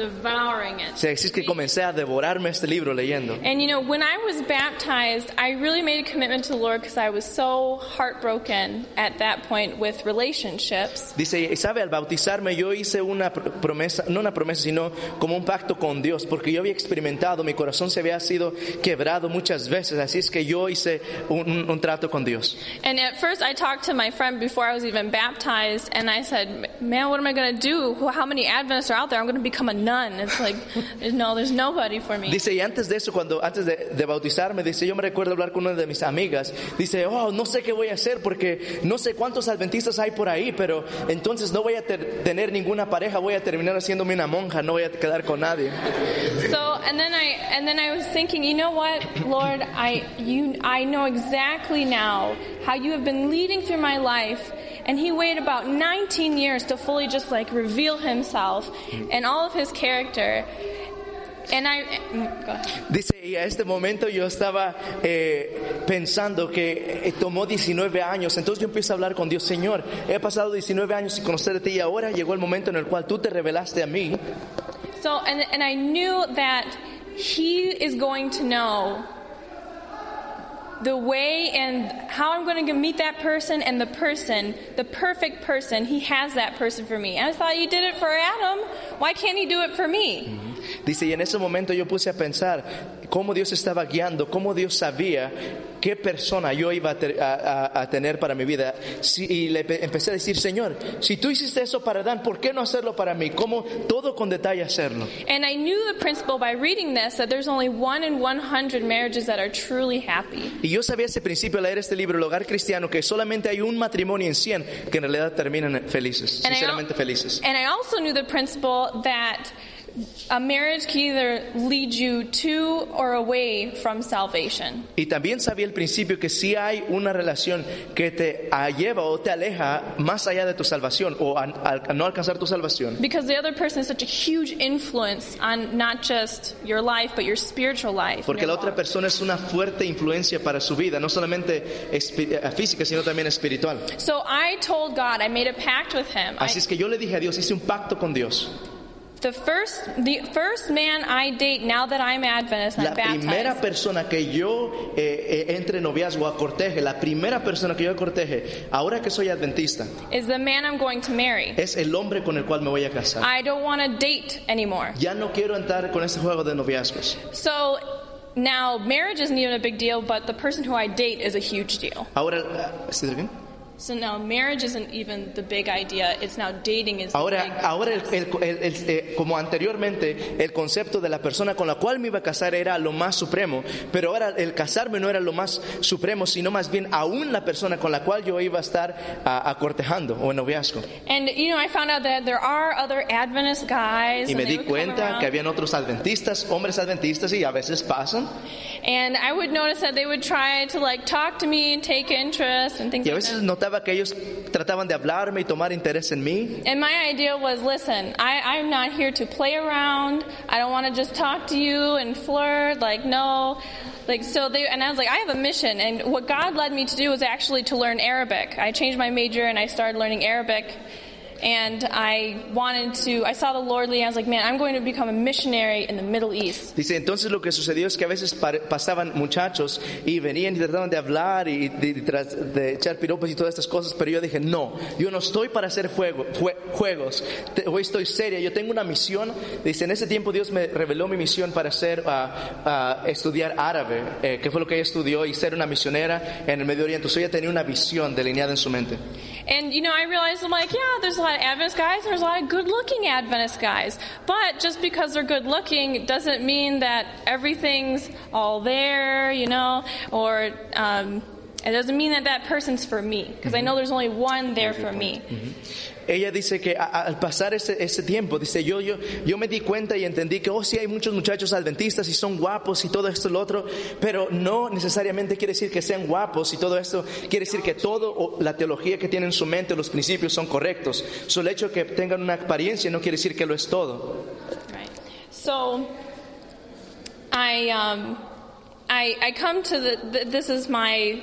O sea, así es que comencé a devorarme este libro leyendo. And you know, when I was baptized, I really made a commitment to the Lord because I was so heartbroken at that point with relationships. Dice, sabe, al bautizarme yo hice una promesa, no una promesa, sino como un pacto con Dios, porque yo había experimentado, mi corazón se había sido quebrado muchas veces, así es que yo hice un trato con Dios. And at first I talked to my friend before I was even baptized, and I said, man, what am I going to do? How many Adventists are out there? I'm going to become a nun. It's like, no, there's nobody for me. Dice, y antes de eso, antes de bautizarme, dice, yo me recuerdo hablar con una de mis amigas, dice, oh, no sé qué voy a hacer porque no sé cuántos adventistas hay por ahí, pero entonces no voy a tener ninguna pareja, voy a terminar haciéndome una monja, no voy a quedar con nadie. So, and then I was thinking, you know what, Lord, I know exactly now how you have been leading through my life. And he waited about 19 years to fully just like reveal himself and all of his character. And go ahead. Dice, y a este momento yo estaba pensando que tomó 19 años. Entonces yo empiezo a hablar con Dios, Señor, he pasado 19 años sin conocerte y ahora llegó el momento en el cual tú te revelaste a mí. So, and I knew that he is going to know the way and how I'm going to meet that person, and the perfect person, he has that person for me. And I thought, he did it for Adam, why can't he do it for me? Dice, y en ese momento yo puse a pensar cómo Dios estaba guiando, cómo Dios sabía qué persona yo iba a tener para mi vida. Y le empecé a decir, Señor, si tú hiciste eso para Adán, ¿por qué no hacerlo para mí? ¿Cómo todo con detalle hacerlo? And I knew the principle by reading this, that there's only 1 in 100 marriages that are truly happy. Y yo sabía ese principio al leer este libro, El Hogar Cristiano, que solamente hay un matrimonio en 100 que en realidad terminan felices, sinceramente felices. And I also knew the principle that a marriage can either lead you to or away from salvation. Y también sabía el principio que si hay una relación que te lleva o te aleja más allá de tu salvación o a no alcanzar tu salvación. Because the other person is such a huge influence on not just your life but your spiritual life. Porque la otra persona es una fuerte influencia para su vida, no solamente física, sino también espiritual. So I told God, I made a pact with him. Así es que yo le dije a Dios, hice un pacto con Dios. The first man I date now that I'm Adventist and I'm baptized. La primera persona que yo entre noviazgo a corteje, la primera persona que yo corteje, ahora que soy adventista, is the man I'm going to marry. Es el hombre con el cual me voy a casar. I don't want to date anymore. Ya no quiero entrar con este juego de noviazgos. So now marriage isn't even a big deal, but the person who I date is a huge deal. Ahora, So now marriage isn't even the big idea. It's now dating is the big. Ahora como anteriormente el concepto de la persona con la cual me iba a casar era lo más supremo, pero ahora el casarme no era lo más supremo, sino más bien aún la persona con la cual yo iba a estar acortejando o en noviazgo. And you know, I found out that there are other Adventist guys. Y me di cuenta que habían otros adventistas, hombres adventistas, y a veces pasan. And I would notice that they would try to like talk to me and take interest and things like that. Y a veces notaba que ellos trataban de hablarme y tomar interés en mí. And my idea was, listen, I'm not here to play around. I don't want to just talk to you and flirt. Like, no. Like, and I was like, I have a mission. And what God led me to do was actually to learn Arabic. I changed my major and I started learning Arabic. And I saw the Lord lead, and I was like, man, I'm going to become a missionary in the Middle East. Dice, entonces lo que sucedió es que a veces pasaban muchachos y venían y trataban de hablar y de echar piropos y todas estas cosas, pero yo dije, no, yo no estoy para hacer juegos, hoy estoy seria, yo tengo una misión. Dice, en ese tiempo Dios me reveló mi misión para estudiar árabe, que fue lo que ella estudió, y ser una misionera en el Medio Oriente. Entonces ella tenía una visión delineada en su mente. And, I realized, I'm like, yeah, there's a lot of Adventist guys, there's a lot of good-looking Adventist guys. But just because they're good-looking doesn't mean that everything's all there, or it doesn't mean that person's for me. Because I know there's only one there for me. Ella dice que al pasar ese tiempo, dice, yo me di cuenta y entendí que, sí hay muchos muchachos adventistas y son guapos y todo esto y lo otro, pero no necesariamente quiere decir que sean guapos y todo esto, quiere decir que todo, la teología que tienen en su mente, los principios son correctos. Solo el hecho de que tengan una apariencia no quiere decir que lo es todo. Right. So, I come to this is my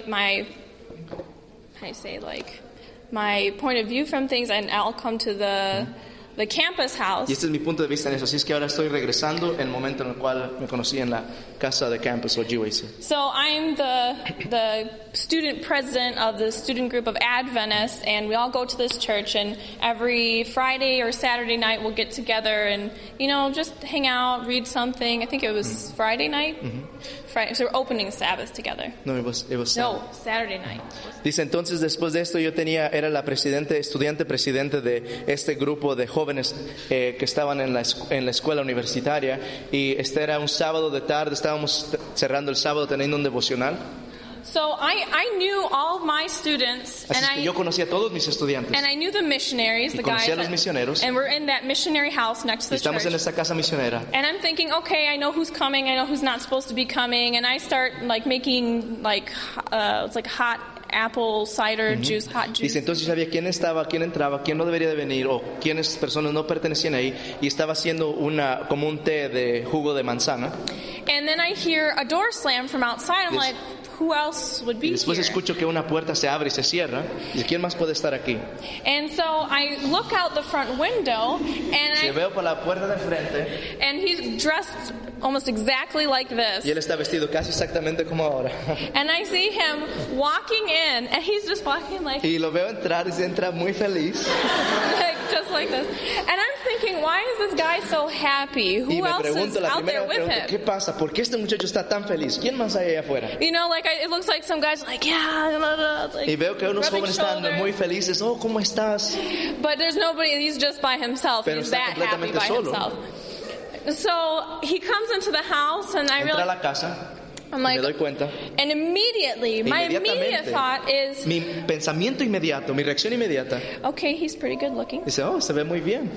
how do you say, my point of view from things, and I'll come to the campus house. Y este es mi punto de vista en eso. Así es que ahora estoy regresando en el momento en el cual me conocí en la casa de campus o GYC. So I'm the student president of the student group of Adventists, and we all go to this church, and every Friday or Saturday night we'll get together and just hang out, read something. I think it was Friday night. Friday, so we're opening Sabbath together. No, it was Saturday night. Dice, entonces después de esto era la estudiante presidente de este grupo de jóvenes que estaban en la escuela universitaria, y este era un sábado de tarde, estábamos cerrando el sábado teniendo un devocional. So I knew all of my students, Así es que yo conocía a todos mis estudiantes. And I knew the missionaries, y the guys, conocía a los misioneros. And we're in that missionary house next to the Estamos church. en esa casa misionera. And I'm thinking, okay, I know who's coming, I know who's not supposed to be coming, and I start making it's like hot apple cider juice, hot juice. Dice, entonces yo sabía quién estaba, quién entraba, quién no debería de venir, o quiénes personas no pertenecían ahí, y estaba haciendo como un té de jugo de manzana. And then I hear a door slam from outside. I'm like, who else would be Después here? escucho que una puerta se abre y se cierra. ¿Y quién más puede estar aquí? And so I look out the front window, and veo por la puerta de frente. And he's dressed almost exactly like this. Y él está vestido casi exactamente como ahora. And I see him walking in, and he's just walking Y lo veo entrar y se entra muy feliz. just like this. And I'm thinking, why is this guy so happy? Who else is out there with him? ¿Qué pasa? ¿Por qué este muchacho está tan feliz? ¿Quién más hay allá afuera? It looks like some guys yeah. Y veo que unos jóvenes están muy felices. Oh, ¿cómo estás? But there's nobody. He's just by himself. Pero he's está that happy by solo. himself. So he comes into the house, and I Entra a la casa. I'm like, me doy cuenta. And immediately, my immediate thought is, mi pensamiento inmediato, mi reacción inmediata. Okay, he's pretty good looking. Dice, se ve muy bien.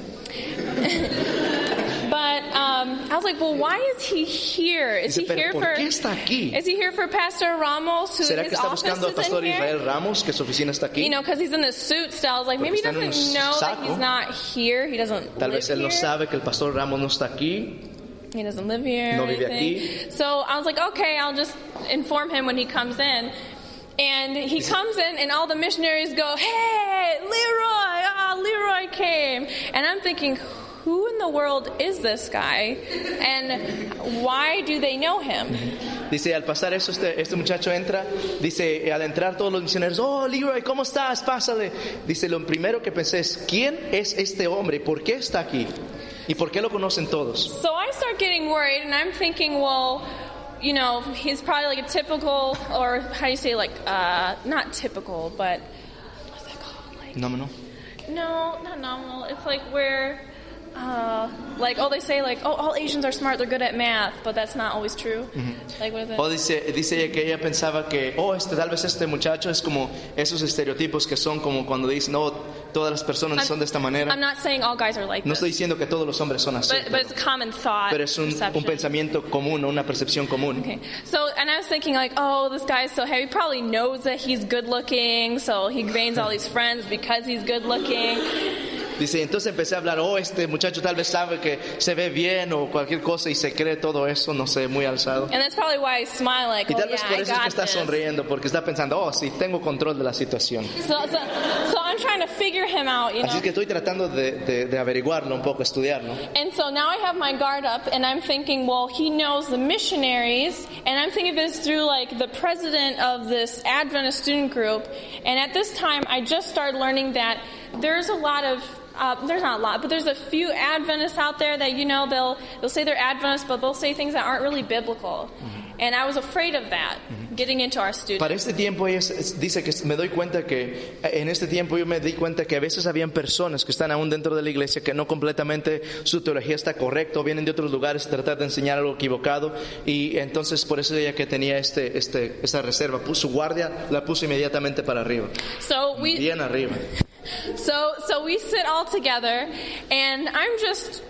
But I was like, well, why is he here? Is he here ¿por qué está aquí? Is he here for Pastor Ramos, who ¿Será his que está office buscando al is Pastor in Israel here? Ramos, que su oficina está aquí? Because he's in a suit still. I was like, maybe he doesn't know that he's not here. He doesn't Tal live vez él no here. sabe que el Pastor Ramos no está aquí. He doesn't live here. No or vive anything. aquí. So I was like, okay, I'll just inform him when he comes in. And he comes in, and all the missionaries go, hey, Leroy came. And I'm thinking, who in the world is this guy? And why do they know him? Dice, al pasar eso, este muchacho entra, dice, al entrar todos los misioneros, oh, Leroy, ¿cómo estás? Pásale. Dice, lo primero que pensé es, ¿quién es este hombre? ¿Por qué está aquí? ¿Y por qué lo conocen todos? So I start getting worried, and I'm thinking, well, he's probably like a typical, or how do you say, not typical, but what's that called? Nominal? No, not nominal. It's like where, they say all Asians are smart, they're good at math, but that's not always true. Like, what is it? Dice ella que ella pensaba que, tal vez este muchacho es como esos estereotipos que son como cuando dicen, todas las personas son de esta manera. I'm not saying all guys are like No this. estoy diciendo que todos los hombres son así. But it's a common thought. Pero es un pensamiento común, una percepción común. Okay. So, and I was thinking this guy's so heavy. He probably knows that he's good looking, so he gains all these friends because he's good looking. Dice, entonces empecé a hablar, este muchacho tal vez sabe que se ve bien o cualquier cosa y se cree todo eso, no sé, muy alzado. And that's probably why I smile Y tal vez por eso es que está sonriendo, porque está pensando, sí, tengo control de la situación. So I'm trying to figure him out, Así que estoy tratando de averiguarlo un poco, estudiarlo. And so now I have my guard up, and I'm thinking, well, he knows the missionaries, and I'm thinking this through the president of this Adventist student group. And at this time, I just started learning that there's a lot of there's not a lot, but there's a few Adventists out there that they'll say they're Adventists, but they'll say things that aren't really biblical. And I was afraid of that, getting into our students. Para este tiempo ella dice que me doy cuenta que en este tiempo yo me di cuenta que a veces habían personas que están aún dentro de la iglesia que no completamente su teología está correcta o vienen de otros lugares a tratar de enseñar algo equivocado, y entonces por eso ella que tenía esta reserva, su guardia la puso inmediatamente para arriba, bien arriba. So we sit all together, and I'm just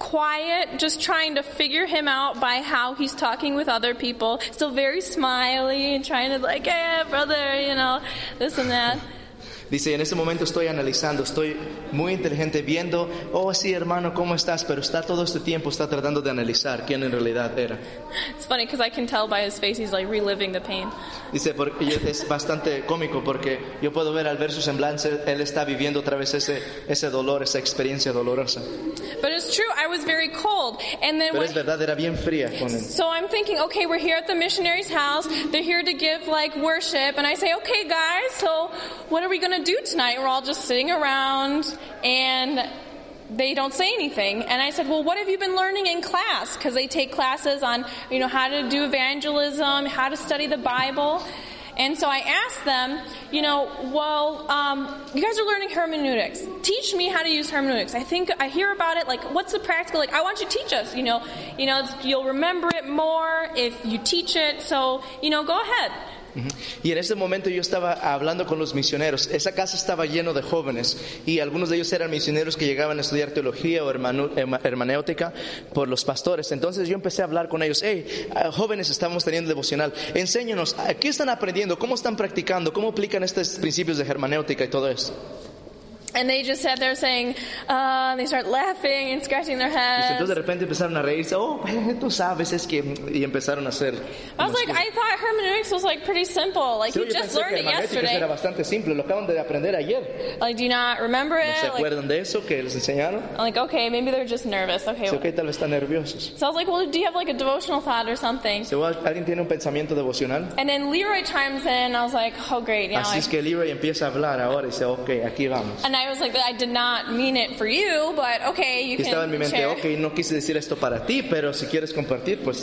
quiet, just trying to figure him out by how he's talking with other people. Still very smiley and trying to like, hey, brother, you know, this and that. Dice, en ese momento estoy analizando, estoy muy inteligente viendo, oh sí hermano, ¿cómo estás? Pero todo este tiempo está tratando de analizar quién en realidad era. It's funny because I can tell by his face he's like reliving the pain. Dice, porque es bastante cómico porque yo puedo ver al ver su semblante, él está viviendo otra vez ese dolor, esa experiencia dolorosa. But it's true, I was very cold. And then Pero es verdad, era bien fría con él. So I'm thinking, okay, we're here at the missionary's house. They're here to give like worship. And I say, okay guys, so what are we going to do tonight? We're all just sitting around and they don't say anything. And I said, well, what have you been learning in class? Because they take classes on, you know, how to do evangelism, how to study the Bible. And so I asked them, you know, well, you guys are learning hermeneutics. Teach me how to use hermeneutics. I think I hear about it. Like, what's the practical? Like, I want you to teach us. You know, you'll remember it more if you teach it. So, you know, go ahead. Y en ese momento yo estaba hablando con los misioneros. Esa casa estaba lleno de jóvenes y algunos de ellos eran misioneros que llegaban a estudiar teología o hermenéutica por los pastores. Entonces yo empecé a hablar con ellos. Hey, jóvenes, estamos teniendo devocional. Enséñanos, ¿qué están aprendiendo? ¿Cómo están practicando? ¿Cómo aplican estos principios de hermenéutica y todo esto? And they just sat there saying, they start laughing and scratching their heads. Entonces de repente empezaron a reírse. Oh, tú sabes, es que... Y empezaron a hacer... I was like, I thought hermeneutics was like pretty simple. Like, you just learned it yesterday. Era bastante simple, lo acaban de aprender ayer. Like, do you not remember it? ¿No se acuerdan de eso que les enseñaron? I'm like, okay, maybe they're just nervous. Okay. Sí, tal vez están nerviosos. So I was like, well, do you have like a devotional thought or something? ¿Alguien tiene un pensamiento devocional? And then Leroy chimes in. I was like, oh, great. Así es que Leroy empieza a hablar ahora y dice, okay, aquí vamos. And I was like, I did not mean it for you, but okay, you can share. Estaba en mi mente, okay, no quise decir esto para ti, pero si quieres compartir, pues...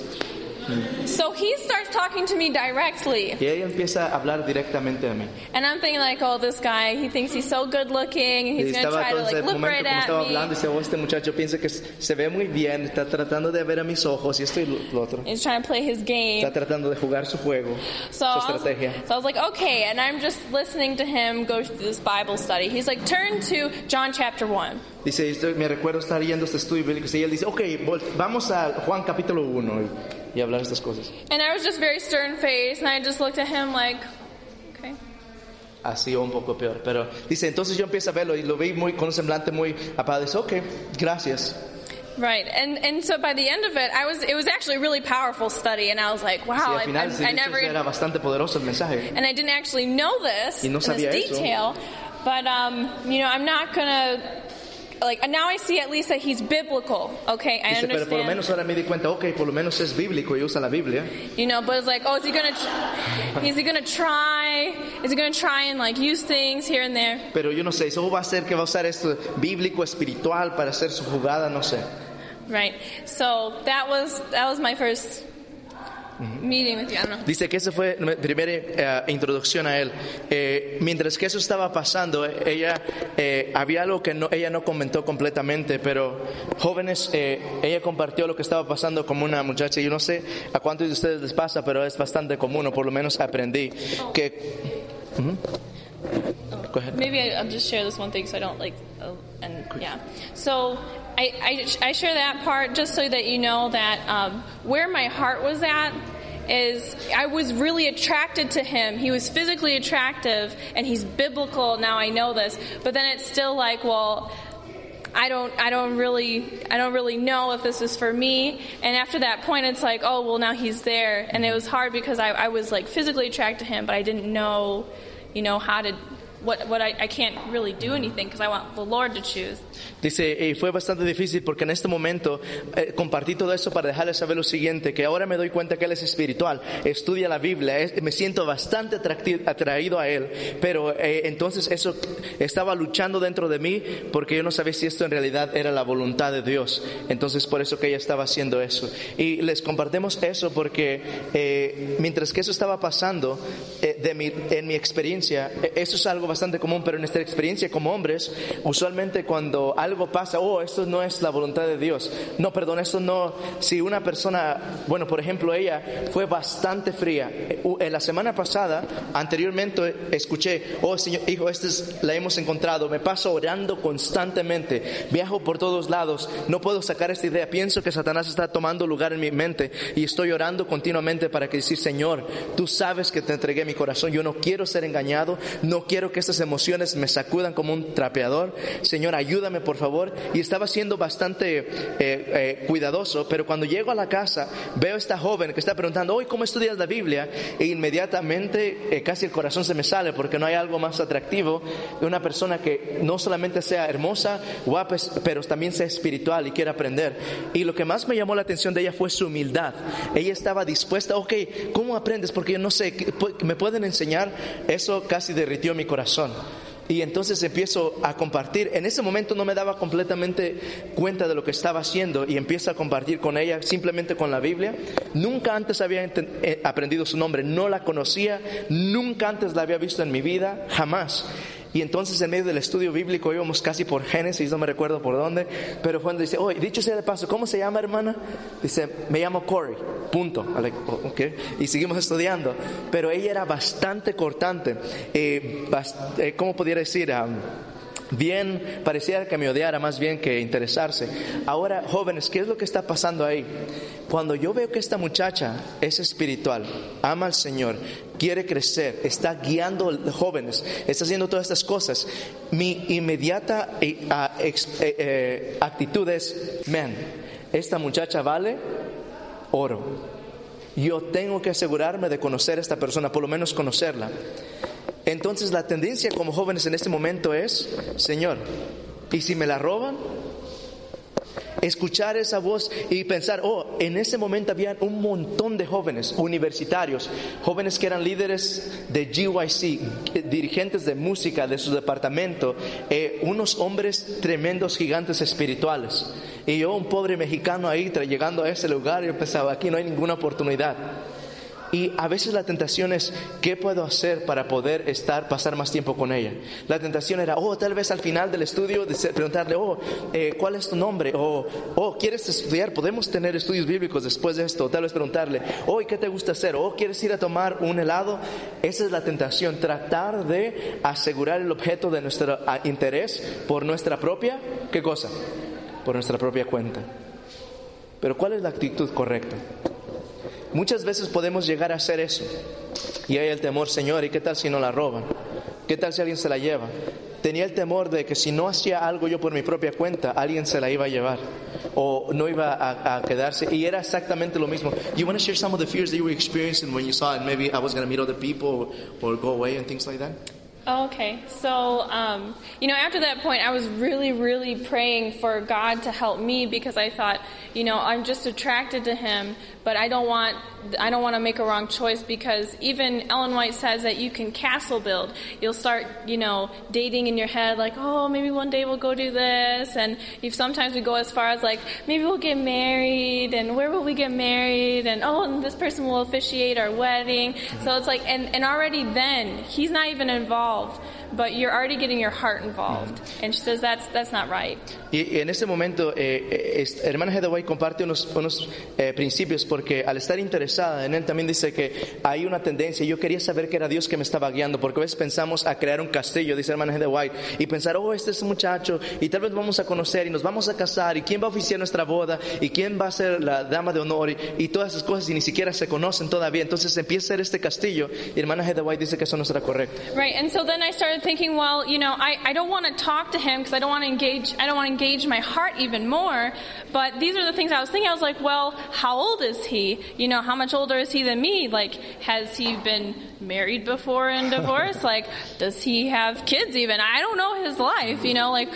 So he starts talking to me directly. Y ella empieza a hablar directamente a mí. And I'm thinking like, oh, this guy, he thinks he's so good looking, and he's going to try to like look right at me. Hablando, y dice, oh, este muchacho piensa que se ve muy bien, está tratando de ver a mis ojos y esto y lo otro. He's trying to play his game. Está tratando de jugar su juego, su estrategia. So I was like, okay, and I'm just listening to him go through this Bible study. He's like, turn to John chapter 1. Dice, me recuerdo estar yendo este estudio bíblico y él dice, okay, vamos a Juan capítulo 1 y hablar estas cosas. And I was just very stern faced, and I just looked at him like, okay. Así o un poco peor, pero dice, entonces yo empiezo a verlo y lo vi con un semblante muy apagado. Dice, okay, gracias. Right, and so by the end of it, it was actually a really powerful study, and I was like, wow, sí, I never era bastante poderoso el mensaje. And I didn't actually know this y no sabía in this detail, but you know, I'm not gonna. Like, now I see at least that he's biblical, okay? I understand. Pero por lo menos ahora me di cuenta, okay, por lo menos es bíblico y usa la Biblia. You know, but it's like, oh, is he gonna try and like use things here and there? Pero yo no sé, eso va a ser que va a usar esto bíblico, espiritual para hacer su jugada, no sé. Right. So that was my first meeting with you. I don't know. Dice que esa fue mi primera introducción a él. Mientras que eso estaba pasando, había algo que ella no comentó completamente, pero jóvenes, ella compartió lo que estaba pasando como una muchacha. Yo no sé a cuántos de ustedes les pasa, pero es bastante común, o por lo menos aprendí que... Go ahead. Maybe I'll just share this one thing so I don't yeah. So I share that part just so that you know that where my heart was at is I was really attracted to him. He was physically attractive and he's biblical. Now I know this, but then it's still like, well, I don't really know if this is for me. And after that point, it's like, oh, well, now he's there. And it was hard because I was like physically attracted to him, but I didn't know, you know, how to I can't really do anything because I want the Lord to choose. Dice, y fue bastante difícil porque en este momento compartí todo eso para dejarles saber lo siguiente, que ahora me doy cuenta que Él es espiritual, estudia la Biblia, me siento bastante atraído a Él, pero entonces eso estaba luchando dentro de mí porque yo no sabía si esto en realidad era la voluntad de Dios. Entonces por eso que ella estaba haciendo eso. Y les compartimos eso porque mientras que eso estaba pasando, en mi experiencia, eso es algo bastante común, pero en nuestra experiencia como hombres, usualmente cuando algo pasa, esto no es la voluntad de Dios. No, perdón, esto no. Si una persona, bueno, por ejemplo, ella fue bastante fría. En la semana pasada, anteriormente, escuché, Señor, hijo, la hemos encontrado. Me paso orando constantemente. Viajo por todos lados. No puedo sacar esta idea. Pienso que Satanás está tomando lugar en mi mente y estoy orando continuamente para decir, Señor, tú sabes que te entregué mi corazón. Yo no quiero ser engañado. No quiero que estas emociones me sacudan como un trapeador. Señor, ayúdame por favor. Y estaba siendo bastante cuidadoso, pero cuando llego a la casa veo a esta joven que está preguntando, ¿cómo estudias la Biblia? E inmediatamente casi el corazón se me sale, porque no hay algo más atractivo de una persona que no solamente sea hermosa, guapa, pero también sea espiritual y quiera aprender. Y lo que más me llamó la atención de ella fue su humildad. Ella estaba dispuesta, ¿cómo aprendes? Porque yo no sé, ¿me pueden enseñar? Eso casi derritió mi corazón. Y entonces empiezo a compartir. En ese momento no me daba completamente cuenta de lo que estaba haciendo y empiezo a compartir con ella simplemente con la Biblia. Nunca antes había aprendido su nombre, no la conocía, nunca antes la había visto en mi vida, jamás. Y entonces en medio del estudio bíblico íbamos casi por Génesis, no me recuerdo por dónde, pero cuando dice, dicho sea de paso, ¿cómo se llama, hermana? Dice, me llamo Corey, punto. Okay. Y seguimos estudiando, pero ella era bastante cortante, ¿cómo pudiera decir? Bien, parecía que me odiara más bien que interesarse. Ahora, jóvenes, ¿qué es lo que está pasando ahí? Cuando yo veo que esta muchacha es espiritual, ama al Señor, quiere crecer, está guiando a jóvenes, está haciendo todas estas cosas, mi inmediata actitud es, esta muchacha vale oro. Yo tengo que asegurarme de conocer a esta persona, por lo menos conocerla. Entonces la tendencia como jóvenes en este momento es, Señor, ¿y si me la roban? Escuchar esa voz y pensar, en ese momento había un montón de jóvenes universitarios, jóvenes que eran líderes de GYC, dirigentes de música de su departamento, unos hombres tremendos, gigantes espirituales. Y yo, un pobre mexicano ahí, llegando a ese lugar, yo pensaba, aquí no hay ninguna oportunidad. Y a veces la tentación es, ¿qué puedo hacer para poder pasar más tiempo con ella? La tentación era, tal vez al final del estudio preguntarle, ¿cuál es tu nombre? ¿Quieres estudiar? ¿Podemos tener estudios bíblicos después de esto? Tal vez preguntarle, ¿qué te gusta hacer? ¿Quieres ir a tomar un helado? Esa es la tentación, tratar de asegurar el objeto de nuestro interés por nuestra propia, ¿qué cosa? Por nuestra propia cuenta. Pero ¿cuál es la actitud correcta? Muchas veces podemos llegar a hacer eso y hay el temor, Señor, ¿y qué tal si no la roban? ¿Qué tal si alguien se la lleva? Tenía el temor de que si no hacía algo yo por mi propia cuenta, alguien se la iba a llevar o no iba a quedarse, y era exactamente lo mismo. You want to share some of the fears that you were experiencing when you saw it? Maybe I was going to meet other people or go away and things like that? Okay, so, after that point, I was really, really praying for God to help me because I thought, I'm just attracted to Him, but I don't want to make a wrong choice because even Ellen White says that you can castle build. You'll start, dating in your head like, maybe one day we'll go do this, and sometimes we go as far as like, maybe we'll get married, and where will we get married, and this person will officiate our wedding. So it's like, and already then, he's not even involved. But you're already getting your heart involved. And she says that's not right. Y en este momento, hermana Heather White comparte unos principios, porque al estar interesada en él también dice que hay una tendencia. Yo quería saber que era Dios que me estaba guiando, porque a veces pensamos a crear un castillo, dice hermana Heather White, y pensar, este es un muchacho, y tal vez vamos a conocer, y nos vamos a casar, y quién va a oficiar nuestra boda, y quién va a ser la dama de honor, y todas esas cosas, y ni siquiera se conocen todavía. Entonces empieza a ser este castillo, y hermana Heather White dice que eso no será correcto. Right, and so then I started thinking, well, you know, I don't want to talk to him because I don't want to engage my heart even more. But these are the things I was thinking. I was like, well, how old is he? You know, how much older is he than me? Like, has he been married before and divorced? Like, does he have kids even? I don't know his life, you know, like,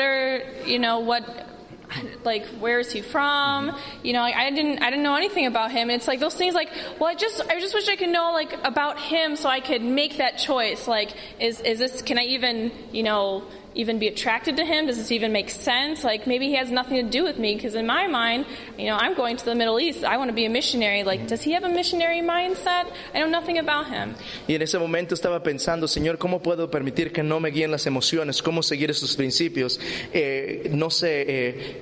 like, where is he from? You know, like, I didn't know anything about him. It's like those things like, well, I just wish I could know like about him so I could make that choice. Like, is this, can I even, you know, even be attracted to him? Does this even make sense? Like, maybe he has nothing to do with me, because in my mind, you know, I'm going to the Middle East. I want to be a missionary. Like, does he have a missionary mindset? I know nothing about him. Y en ese momento estaba pensando, Señor, ¿cómo puedo permitir que no me guíen las emociones? ¿Cómo seguir esos principios? No sé,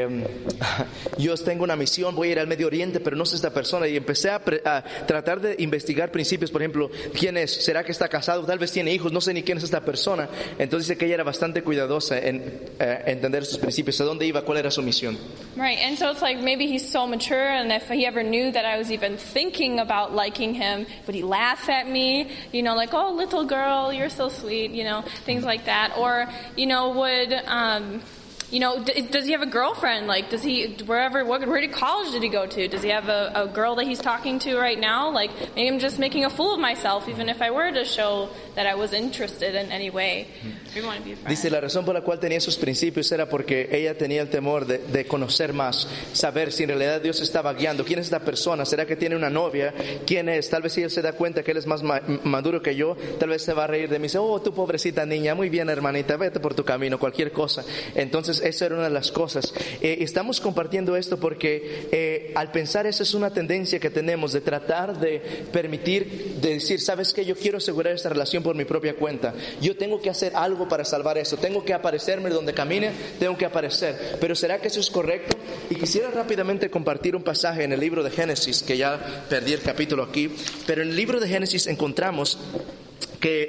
yo tengo una misión, voy a ir al Medio Oriente, pero no sé esta persona. Y empecé a tratar de investigar principios. Por ejemplo, ¿quién es? ¿Será que está casado? Tal vez tiene hijos, no sé ni quién es esta persona. Entonces dice que ella era bastante cuidadosa en entender sus principios, a dónde iba, cuál era su misión. Right, and so it's like maybe he's so mature, and if he ever knew that I was even thinking about liking him, would he laugh at me? You know, like, oh, little girl, you're so sweet, you know, things like that. Or, you know, you know, does he have a girlfriend? Like, does he, where college did he go to? Does he have a girl that he's talking to right now? Like, maybe I'm just making a fool of myself, even if I were to show that I was interested in any way. We want to be friends. Dice, la razón por la cual tenía esos principios era porque ella tenía el temor de conocer más, saber si en realidad Dios estaba guiando. ¿Quién es esta persona? ¿Será que tiene una novia? ¿Quién es? Tal vez si él se da cuenta que él es más maduro que yo, tal vez se va a reír de mí. Dice, oh, tu pobrecita niña, muy bien, hermanita, vete por tu camino, cualquier cosa. Entonces, esa era una de las cosas. Estamos compartiendo esto porque al pensar, esa es una tendencia que tenemos de tratar de permitir, de decir, ¿sabes qué? Yo quiero asegurar esta relación por mi propia cuenta. Yo tengo que hacer algo para salvar eso. Tengo que aparecerme donde camine, tengo que aparecer. Pero ¿será que eso es correcto? Y quisiera rápidamente compartir un pasaje en el libro de Génesis, que ya perdí el capítulo aquí, pero en el libro de Génesis encontramos que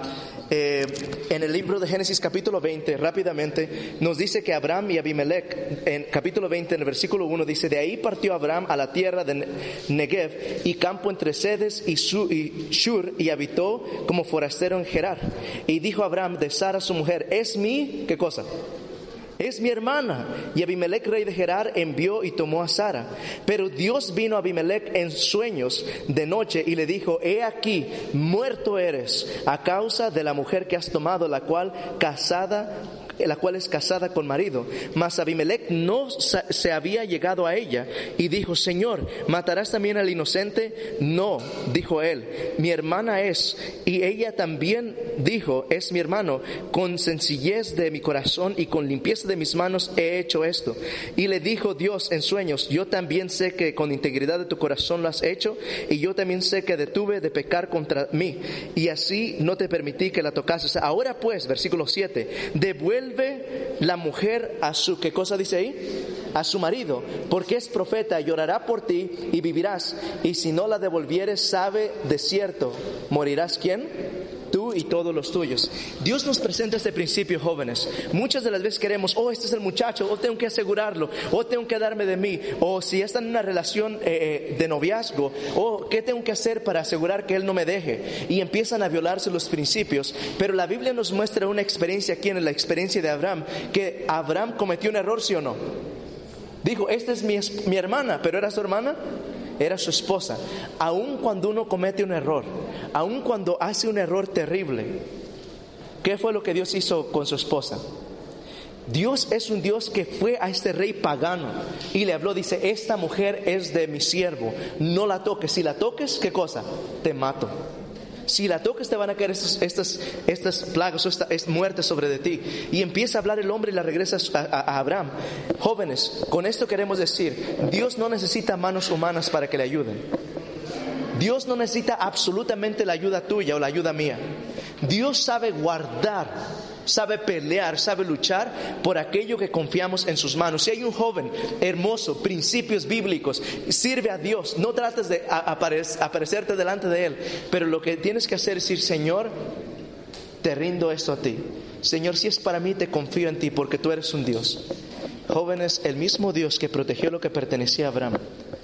en el libro de Génesis capítulo 20, rápidamente, nos dice que Abraham y Abimelech, en capítulo 20, en el versículo 1, dice, de ahí partió Abraham a la tierra de Negev y campo entre Cedes y Shur, y habitó como forastero en Gerar. Y dijo Abraham de Sara su mujer, es mi, ¿qué cosa? Es mi hermana. Y Abimelech, rey de Gerar, envió y tomó a Sara. Pero Dios vino a Abimelech en sueños de noche y le dijo, he aquí, muerto eres a causa de la mujer que has tomado, la cual es casada con marido. Mas Abimelech no se había llegado a ella y dijo, Señor, ¿matarás también al inocente? No, dijo él, mi hermana es. Y ella también dijo, es mi hermano, con sencillez de mi corazón y con limpieza de mis manos he hecho esto. Y le dijo Dios en sueños, yo también sé que con integridad de tu corazón lo has hecho, y yo también sé que detuve de pecar contra mí, y así no te permití que la tocases. Ahora pues, versículo 7, devuelve la mujer a su, ¿qué cosa dice ahí? A su marido, porque es profeta, llorará por ti y vivirás, y si no la devolvieres, sabe de cierto, morirás. ¿Quién? Tú y todos los tuyos. Dios nos presenta este principio, jóvenes. Muchas de las veces queremos, oh, este es el muchacho, o tengo que asegurarlo, o tengo que darme de mí, o si ya están en una relación de noviazgo, o qué tengo que hacer para asegurar que él no me deje, y empiezan a violarse los principios. Pero la Biblia nos muestra una experiencia aquí, en la experiencia de Abraham, que Abraham cometió un error, ¿sí o no? Dijo, esta es mi hermana, pero ¿era su hermana? Era su esposa. Aun cuando uno comete un error, aun cuando hace un error terrible, ¿qué fue lo que Dios hizo con su esposa? Dios es un Dios que fue a este rey pagano y le habló, dice, esta mujer es de mi siervo, no la toques. Si la toques, ¿qué cosa? Te mato. Si la toques, te van a caer estas plagas o esta muerte sobre de ti. Y empieza a hablar el hombre y la regresa a Abraham. Jóvenes, con esto queremos decir, Dios no necesita manos humanas para que le ayuden. Dios no necesita absolutamente la ayuda tuya o la ayuda mía. Dios sabe guardar, sabe pelear, sabe luchar por aquello que confiamos en sus manos. Si hay un joven hermoso, principios bíblicos, sirve a Dios, no trates de aparecerte delante de Él, pero lo que tienes que hacer es decir, Señor, te rindo esto a ti. Señor, si es para mí, te confío en ti porque tú eres un Dios. Jóvenes, el mismo Dios que protegió lo que pertenecía a Abraham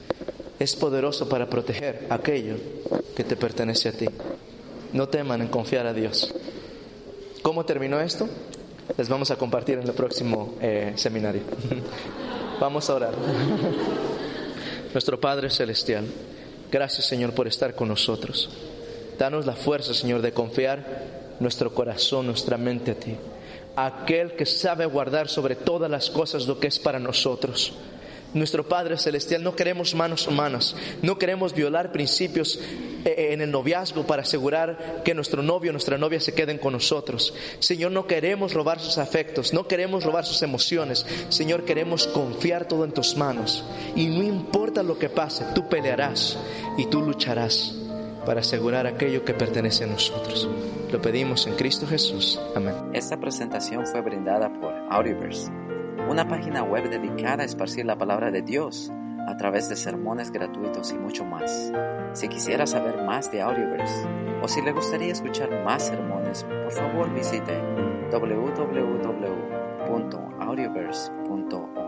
es poderoso para proteger aquello que te pertenece a ti. No teman en confiar a Dios. ¿Cómo terminó esto? Les vamos a compartir en el próximo seminario. Vamos a orar. Nuestro Padre Celestial, gracias, Señor, por estar con nosotros. Danos la fuerza, Señor, de confiar nuestro corazón, nuestra mente a ti. Aquel que sabe guardar sobre todas las cosas lo que es para nosotros. Nuestro Padre Celestial, no queremos manos humanas, no queremos violar principios en el noviazgo para asegurar que nuestro novio o nuestra novia se queden con nosotros. Señor, no queremos robar sus afectos, no queremos robar sus emociones. Señor, queremos confiar todo en tus manos. Y no importa lo que pase, tú pelearás y tú lucharás para asegurar aquello que pertenece a nosotros. Lo pedimos en Cristo Jesús. Amén. Esta presentación fue brindada por Audioverse, una página web dedicada a esparcir la palabra de Dios a través de sermones gratuitos y mucho más. Si quisiera saber más de Audioverse o si le gustaría escuchar más sermones, por favor visite www.audioverse.org.